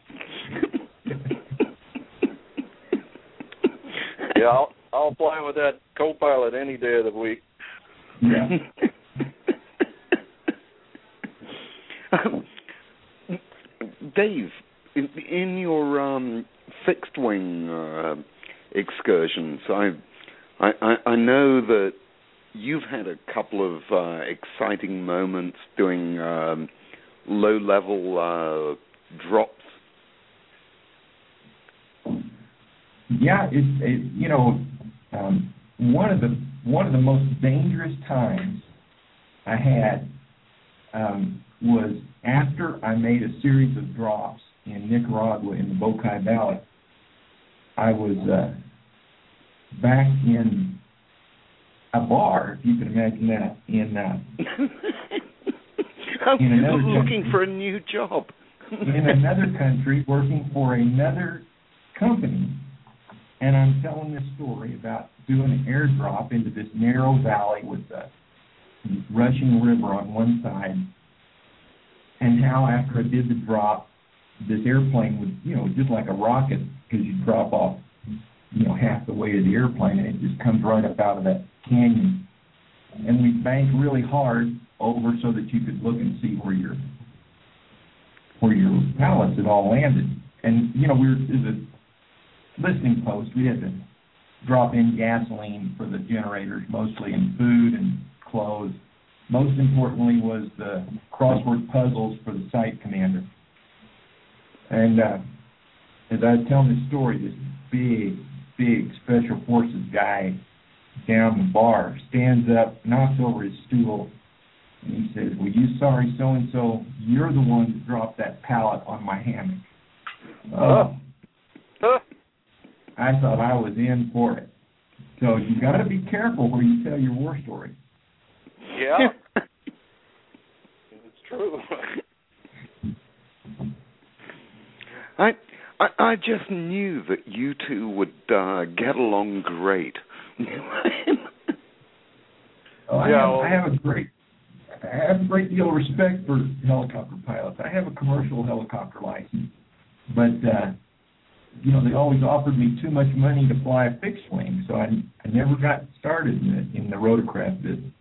S4: Yeah, I'll fly with that co-pilot any day of the week.
S3: Yeah.
S2: Dave, in your fixed wing excursions, I know that you've had a couple of exciting moments doing low-level drops.
S3: Yeah, one of the most dangerous times I had was after I made a series of drops in Nicaragua in the Bocay Valley. I was back in a bar, if you can imagine that, in another
S2: looking
S3: country,
S2: for a new job.
S3: in another country, working for another company, and I'm telling this story about doing an airdrop into this narrow valley with a rushing river on one side, and how after I did the drop, this airplane would, just like a rocket, because you drop off, half the way of the airplane, and it just comes right up out of that canyon. And we banked really hard over so that you could look and see where your pallets had all landed. And, we were as a listening post, we had to drop in gasoline for the generators, mostly, and food and clothes. Most importantly was the crossword puzzles for the site commander. And as I was telling this story, this big Special Forces guy down the bar stands up, knocks over his stool, and he says, "Well, you sorry so-and-so, you're the one that dropped that pallet on my hammock." I thought I was in for it. So you got to be careful where you tell your war story.
S4: Yeah. It's true.
S2: I just knew that you two would get along great.
S3: I have a great deal of respect for helicopter pilots. I have a commercial helicopter license, but they always offered me too much money to fly a fixed wing, so I never got started in the rotorcraft business.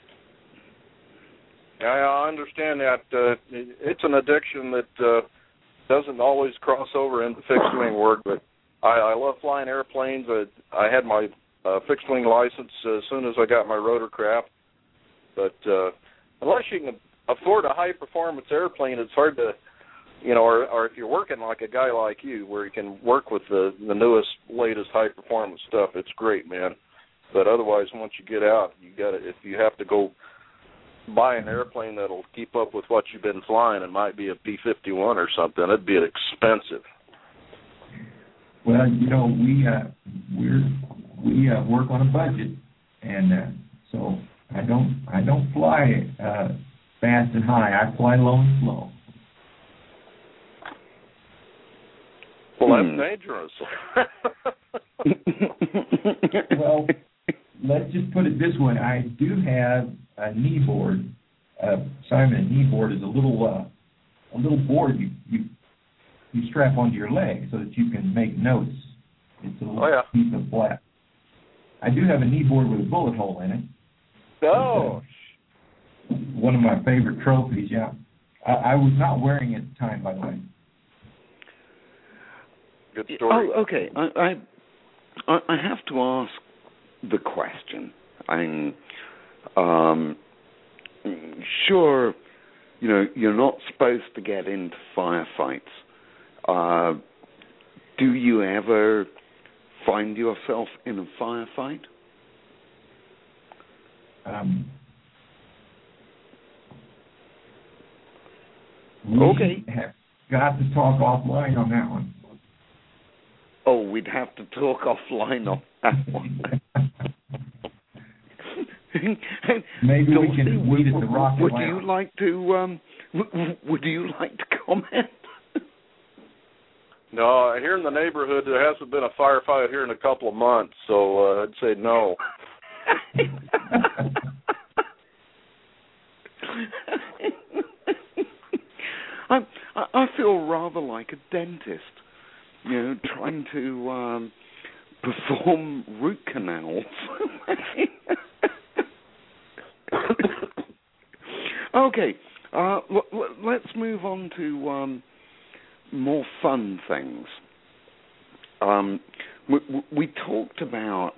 S4: Yeah, I understand that. It's an addiction that doesn't always cross over into fixed wing work, but I love flying airplanes. I had my fixed wing license as soon as I got my rotorcraft, but unless you can afford a high performance airplane, it's hard to, or if you're working like a guy like you, where you can work with the newest, latest high performance stuff, it's great, man. But otherwise, once you get out, if you have to go buy an airplane that'll keep up with what you've been flying, it might be a P-51 or something. It'd be expensive.
S3: Well, we work on a budget, and so I don't fly fast and high. I fly low and slow.
S4: Well, that's dangerous.
S3: Well, let's just put it this way. I do have a knee board. Simon, a knee board is a little board you strap onto your leg so that you can make notes. It's a little piece of flat. I do have a knee board with a bullet hole in it.
S4: Oh.
S3: One of my favorite trophies, yeah. I was not wearing it at the time, by the way.
S4: Good story.
S2: Oh, okay. I have to ask the question. I'm sure, you're not supposed to get into firefights. Do you ever find yourself in a firefight?
S3: We have got to talk offline on that one.
S2: Oh, we'd have to talk offline on that one.
S3: Maybe we can meet at the Rocket
S2: Would
S3: Lounge.
S2: you like to? Would you like to comment?
S4: No, here in the neighborhood there hasn't been a firefight here in a couple of months, so I'd say no.
S2: I feel rather like a dentist, trying to perform root canals. Okay, let's move on to more fun things. We talked about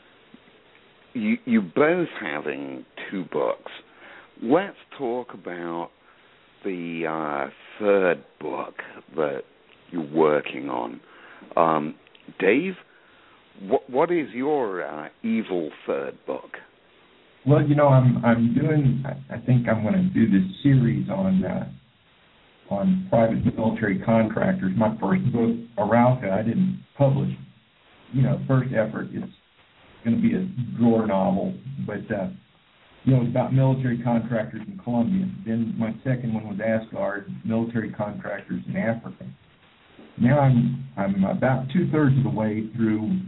S2: you both having two books. Let's talk about the third book that you're working on. Dave, what is your evil third book?
S3: Well, I'm doing. I think I'm going to do this series on private military contractors. My first book, Arauca, I didn't publish. First effort, it's going to be a drawer novel, but it's about military contractors in Colombia. Then my second one was Asgard, military contractors in Africa. Now I'm about 2/3 of the way through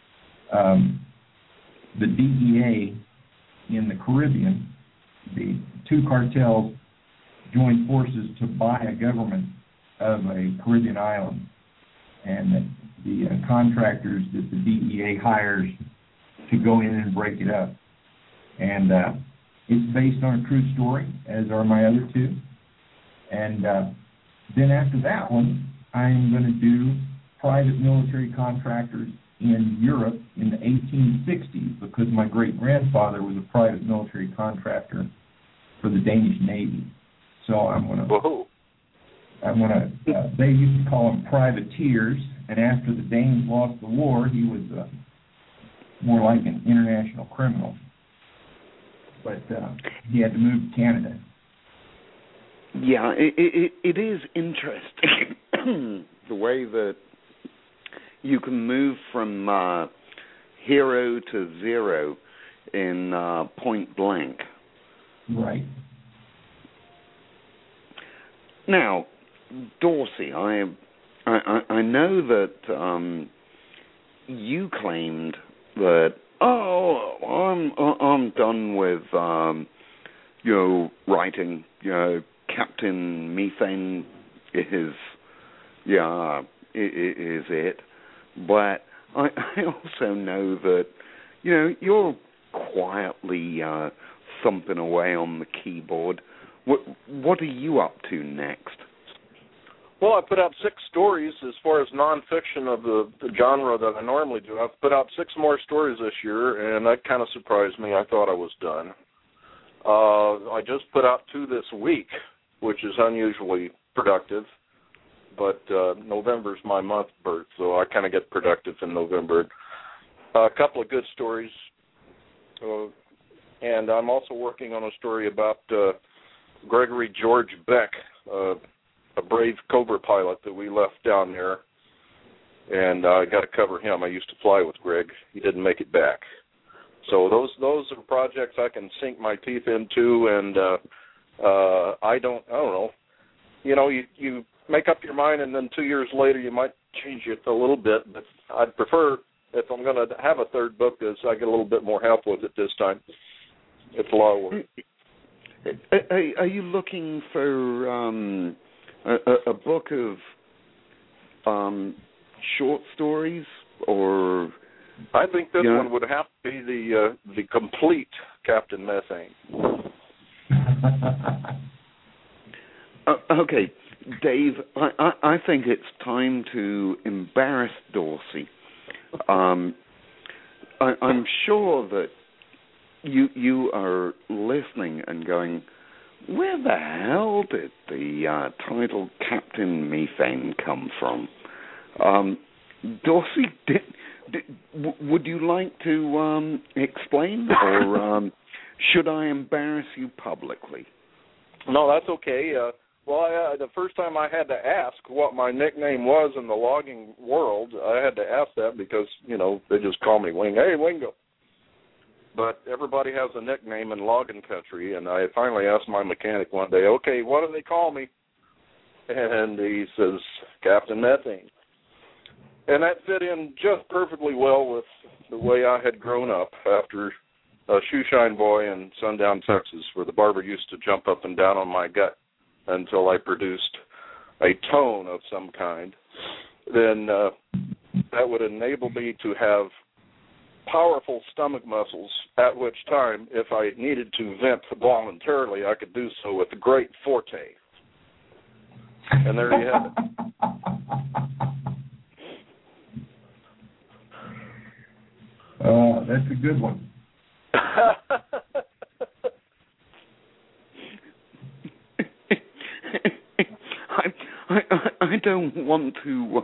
S3: the DEA in the Caribbean. The two cartels joined forces to buy a government of a Caribbean island, and the contractors that the DEA hires to go in and break it up. And it's based on a true story, as are my other two. And then after that one, I'm going to do private military contractors in Europe in the 1860s, because my great-grandfather was a private military contractor for the Danish Navy. So I'm going to, they used to call them privateers, and after the Danes lost the war, he was more like an international criminal. But he had to move to Canada.
S2: Yeah, it is interesting the way that you can move from hero to zero in point blank.
S3: Right.
S2: Now, Dorsey, I know that you claimed that, I'm done with writing. Captain Methane is it. But I also know that you're quietly thumping away on the keyboard. What are you up to next?
S4: Well, I put out 6 stories as far as nonfiction of the genre that I normally do. I've put out 6 more stories this year, and that kind of surprised me. I thought I was done. I just put out 2 this week, which is unusually productive. But November's my month birth, so I kind of get productive in November. A couple of good stories. And I'm also working on a story about Gregory George Beck, a brave Cobra pilot that we left down there, and I got to cover him. I used to fly with Greg. He didn't make it back. So those are projects I can sink my teeth into, and I don't know. You make up your mind, and then 2 years later you might change it a little bit, but I'd prefer, if I'm going to have a third book, is I get a little bit more help with it this time. It's a lot of work.
S2: Are you looking for a book of short stories, or?
S4: I think this one would have to be the complete Captain Methane.
S2: Okay, Dave, I think it's time to embarrass Dorsey. I'm sure that you are listening and going, where the hell did the title Captain Methane come from? Dorsey, would you like to explain, or should I embarrass you publicly?
S4: No, that's okay. The first time I had to ask what my nickname was in the logging world, I had to ask that because, they just call me Wing. Hey, Wingo. But everybody has a nickname in logging country, and I finally asked my mechanic one day, okay, what do they call me? And he says, Captain Methane. And that fit in just perfectly well with the way I had grown up after a shoeshine boy in Sundown, Texas, where the barber used to jump up and down on my gut until I produced a tone of some kind. Then that would enable me to have powerful stomach muscles, at which time, if I needed to vent voluntarily, I could do so with a great forte. And there you have
S3: it. That's a good one.
S2: I don't want to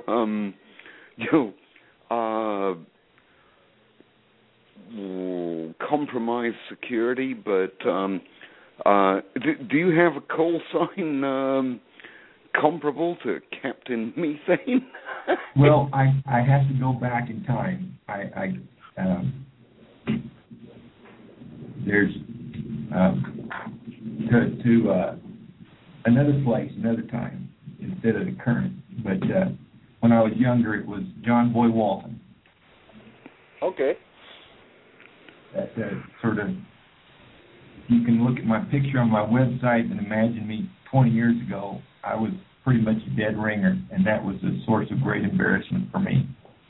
S2: compromise security, but do you have a call sign comparable to Captain Methane?
S3: Well, I have to go back in time. There's to another place, another time, instead of the current. But when I was younger, it was John Boy Walton.
S4: Okay.
S3: That's sort of, you can look at my picture on my website and imagine me 20 years ago. I was pretty much a dead ringer, and that was a source of great embarrassment for me.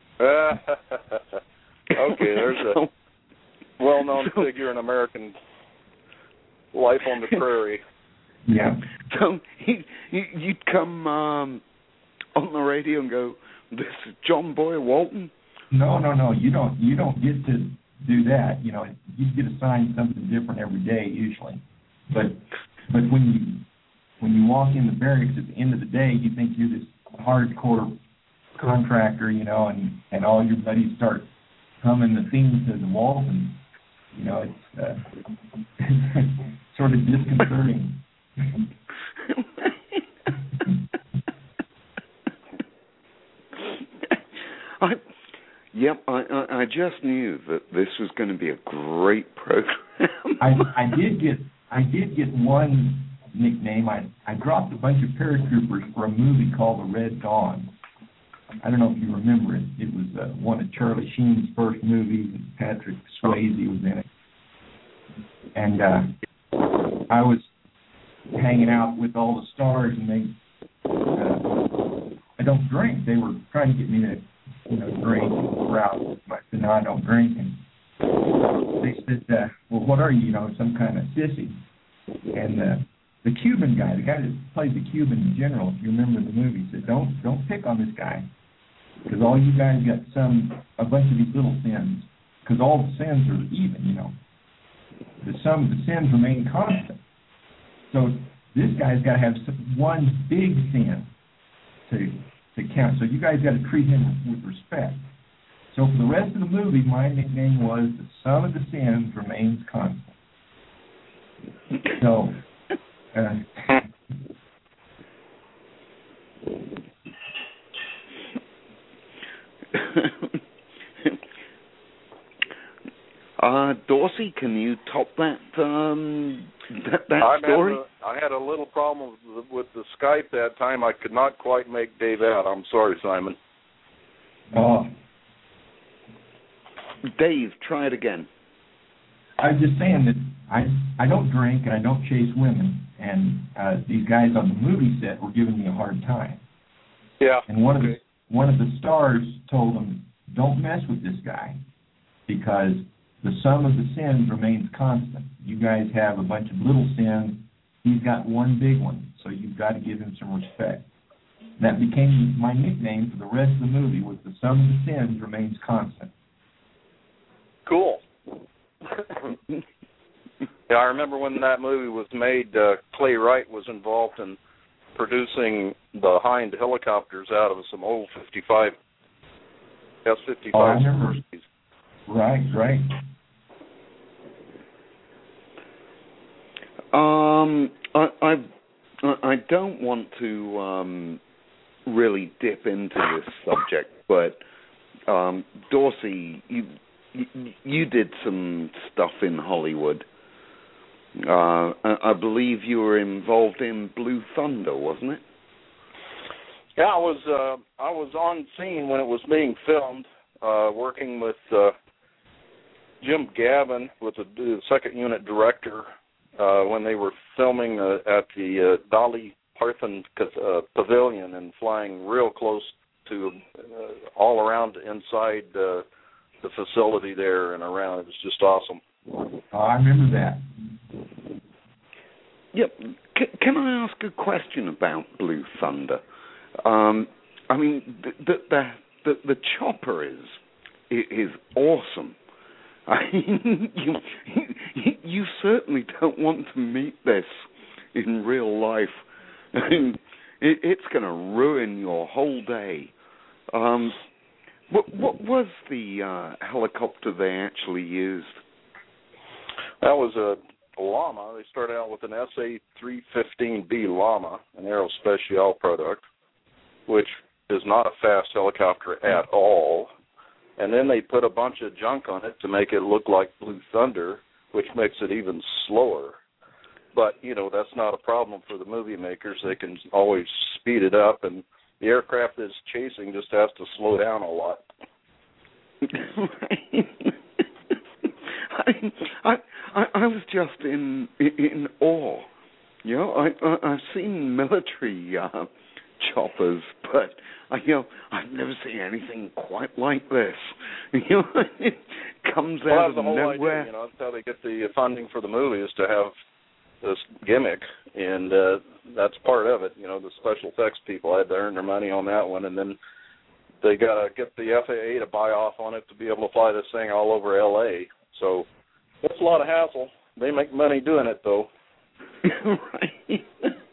S4: Okay, there's a well-known figure in American life on the prairie.
S3: Yeah.
S2: So you'd come on the radio and go, "This is John Boy Walton."
S3: No. You don't get to do that. You get assigned something different every day usually. But when you walk in the barracks at the end of the day, you think you're this hardcore contractor, and all your buddies start humming the theme to the Walton. It's sort of disconcerting.
S2: I just knew that this was going to be a great program.
S3: I did get one nickname. I dropped a bunch of paratroopers for a movie called The Red Dawn. I don't know if you remember it. It was one of Charlie Sheen's first movies, and Patrick Swayze was in it. And I was hanging out with all the stars, and they, I don't drink. They were trying to get me to, drink and go out. I said, no, I don't drink. And they said, well, what are you, some kind of sissy? And the Cuban guy, the guy that played the Cuban general, if you remember the movie, said, don't pick on this guy, because all you guys got a bunch of these little sins, because all the sins are even, The sum of the sins remain constant. So this guy's got to have one big sin to count. So you guys got to treat him with respect. So for the rest of the movie, my nickname was the sum of the sins remains constant. So,
S2: Dorsey, can you top that story?
S4: I had a little problem with the Skype that time. I could not quite make Dave out. I'm sorry, Simon.
S2: Dave, try it again.
S3: I was just saying that I don't drink and I don't chase women, and these guys on the movie set were giving me a hard time.
S4: Yeah.
S3: And one of the stars told them, don't mess with this guy, because the sum of the sins remains constant. You guys have a bunch of little sins. He's got one big one, so you've got to give him some respect. That became my nickname for the rest of the movie, was the sum of the sins remains constant.
S4: Cool. Yeah, I remember when that movie was made, Clay Wright was involved in producing the Hind helicopters out of some old S-55.
S3: Oh, I remember. Right.
S2: I don't want to really dip into this subject, but Dorsey, you did some stuff in Hollywood. I believe you were involved in Blue Thunder, wasn't it?
S4: Yeah, I was on scene when it was being filmed, working with Jim Gavin, with the second unit director, when they were filming at the Dolly Parthon Pavilion and flying real close to all around inside the facility there and around. It was just awesome.
S3: Oh, I remember that.
S2: Yep. Can I ask a question about Blue Thunder? I mean, the chopper is awesome. I mean, you certainly don't want to meet this in real life. I mean, it's going to ruin your whole day. What was the helicopter they actually used?
S4: That was a Llama. They started out with an SA-315B Llama, an Aerospatiale product, which is not a fast helicopter at all. And then they put a bunch of junk on it to make it look like Blue Thunder, which makes it even slower. But, that's not a problem for the movie makers. They can always speed it up, and the aircraft that's chasing just has to slow down a lot.
S2: I was just in awe. I've seen military choppers, but I've never seen anything quite like this. It comes out of nowhere.
S4: Idea, that's how they get the funding for the movie, is to have this gimmick, and that's part of it. The special effects people had to earn their money on that one, and then they got to get the FAA to buy off on it to be able to fly this thing all over L.A. So it's a lot of hassle. They make money doing it, though.
S2: Right.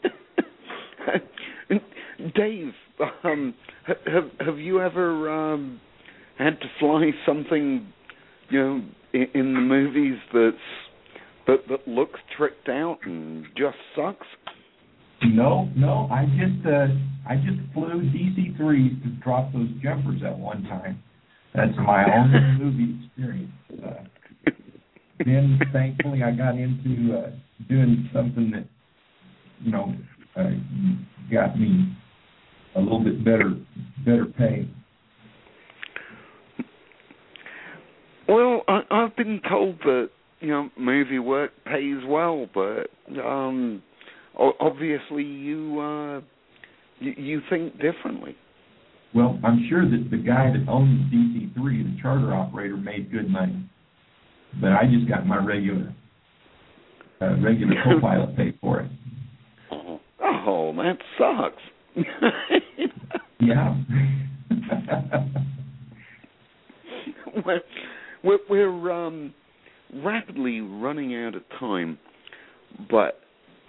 S2: Dave, have you ever had to fly something, in the movies that looks tricked out and just sucks?
S3: No. I just flew DC-3s to drop those jumpers at one time. That's my only movie experience. Then, thankfully, I got into doing something that, got me a little bit better pay.
S2: Well, I've been told that movie work pays well, but obviously you think differently.
S3: Well, I'm sure that the guy that owns DC-3, the charter operator, made good money, but I just got my regular co-pilot paid for it.
S2: Oh, that sucks.
S3: Yeah.
S2: We're rapidly running out of time, but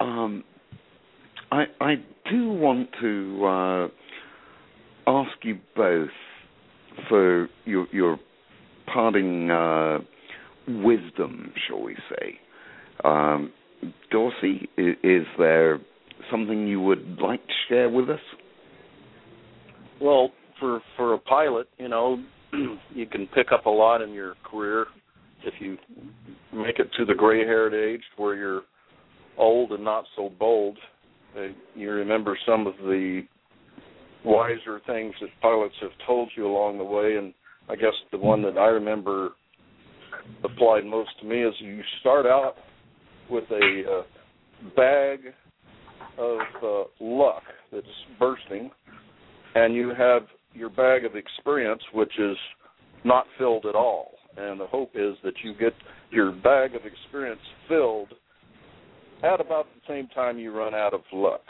S2: I do want to ask you both for your parting wisdom, shall we say. Dorsey, is there something you would like to share with us?
S4: Well, for a pilot, you can pick up a lot in your career if you make it to the gray-haired age where you're old and not so bold. You remember some of the wiser things that pilots have told you along the way, and I guess the one that I remember applied most to me is you start out with a bag of luck that's bursting, and you have your bag of experience, which is not filled at all. And the hope is that you get your bag of experience filled at about the same time you run out of luck.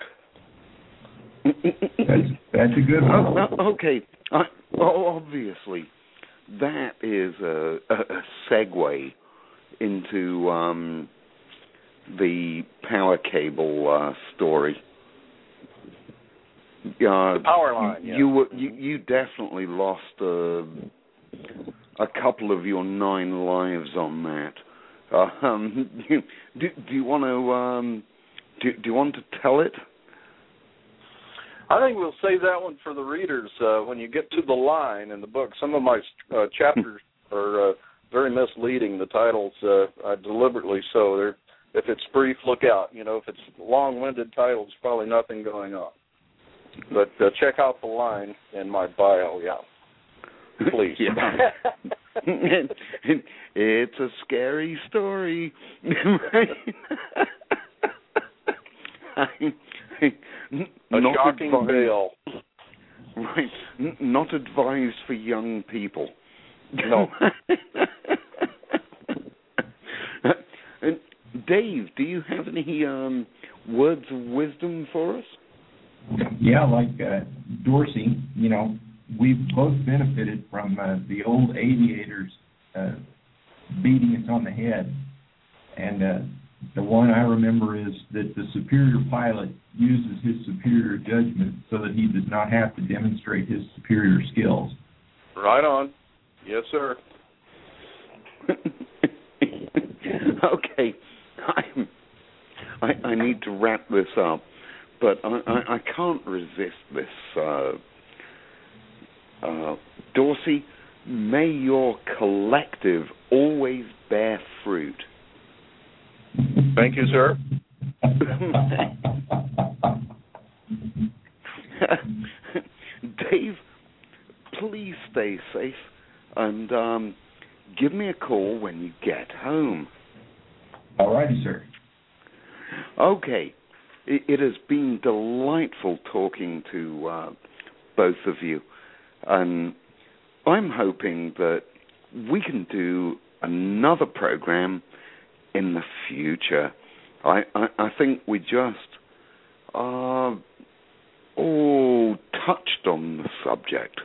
S3: That's a good one.
S2: Okay. Obviously, that is a segue into the power cable story.
S4: The power line. Yeah.
S2: You definitely lost a couple of your 9 lives on that. Do you want to tell it?
S4: I think we'll save that one for the readers when you get to the line in the book. Some of my chapters are very misleading. The titles, deliberately so. If it's brief, look out. If it's long-winded titles, probably nothing going on. But check out the line in my bio, please.
S2: It's a scary story.
S4: A shocking tale.
S2: Right. Not advised for young people.
S4: No.
S2: Dave, do you have any words of wisdom for us?
S3: Yeah, like Dorsey, we've both benefited from the old aviators beating us on the head. And the one I remember is that the superior pilot uses his superior judgment so that he does not have to demonstrate his superior skills.
S4: Right on. Yes, sir.
S2: Okay. I need to wrap this up, but I can't resist this. Dorsey, may your collective always bear fruit.
S4: Thank you, sir.
S2: Dave, please stay safe and give me a call when you get home.
S3: All righty, sir.
S2: Okay. It has been delightful talking to both of you. And I'm hoping that we can do another program in the future. I think we just all touched on the subject.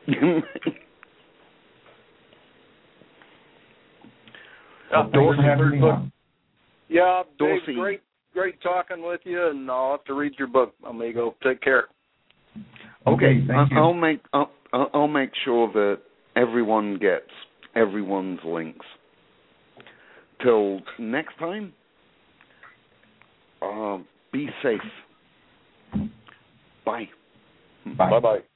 S3: Dorsey.
S4: Yeah,
S2: Dorsey.
S4: Dave, great talking with you, and I'll have to read your book, amigo. Take care.
S3: Okay, thank you.
S2: I'll make sure that everyone gets everyone's links. Till next time, be safe. Bye.
S3: Bye.
S4: Bye-bye.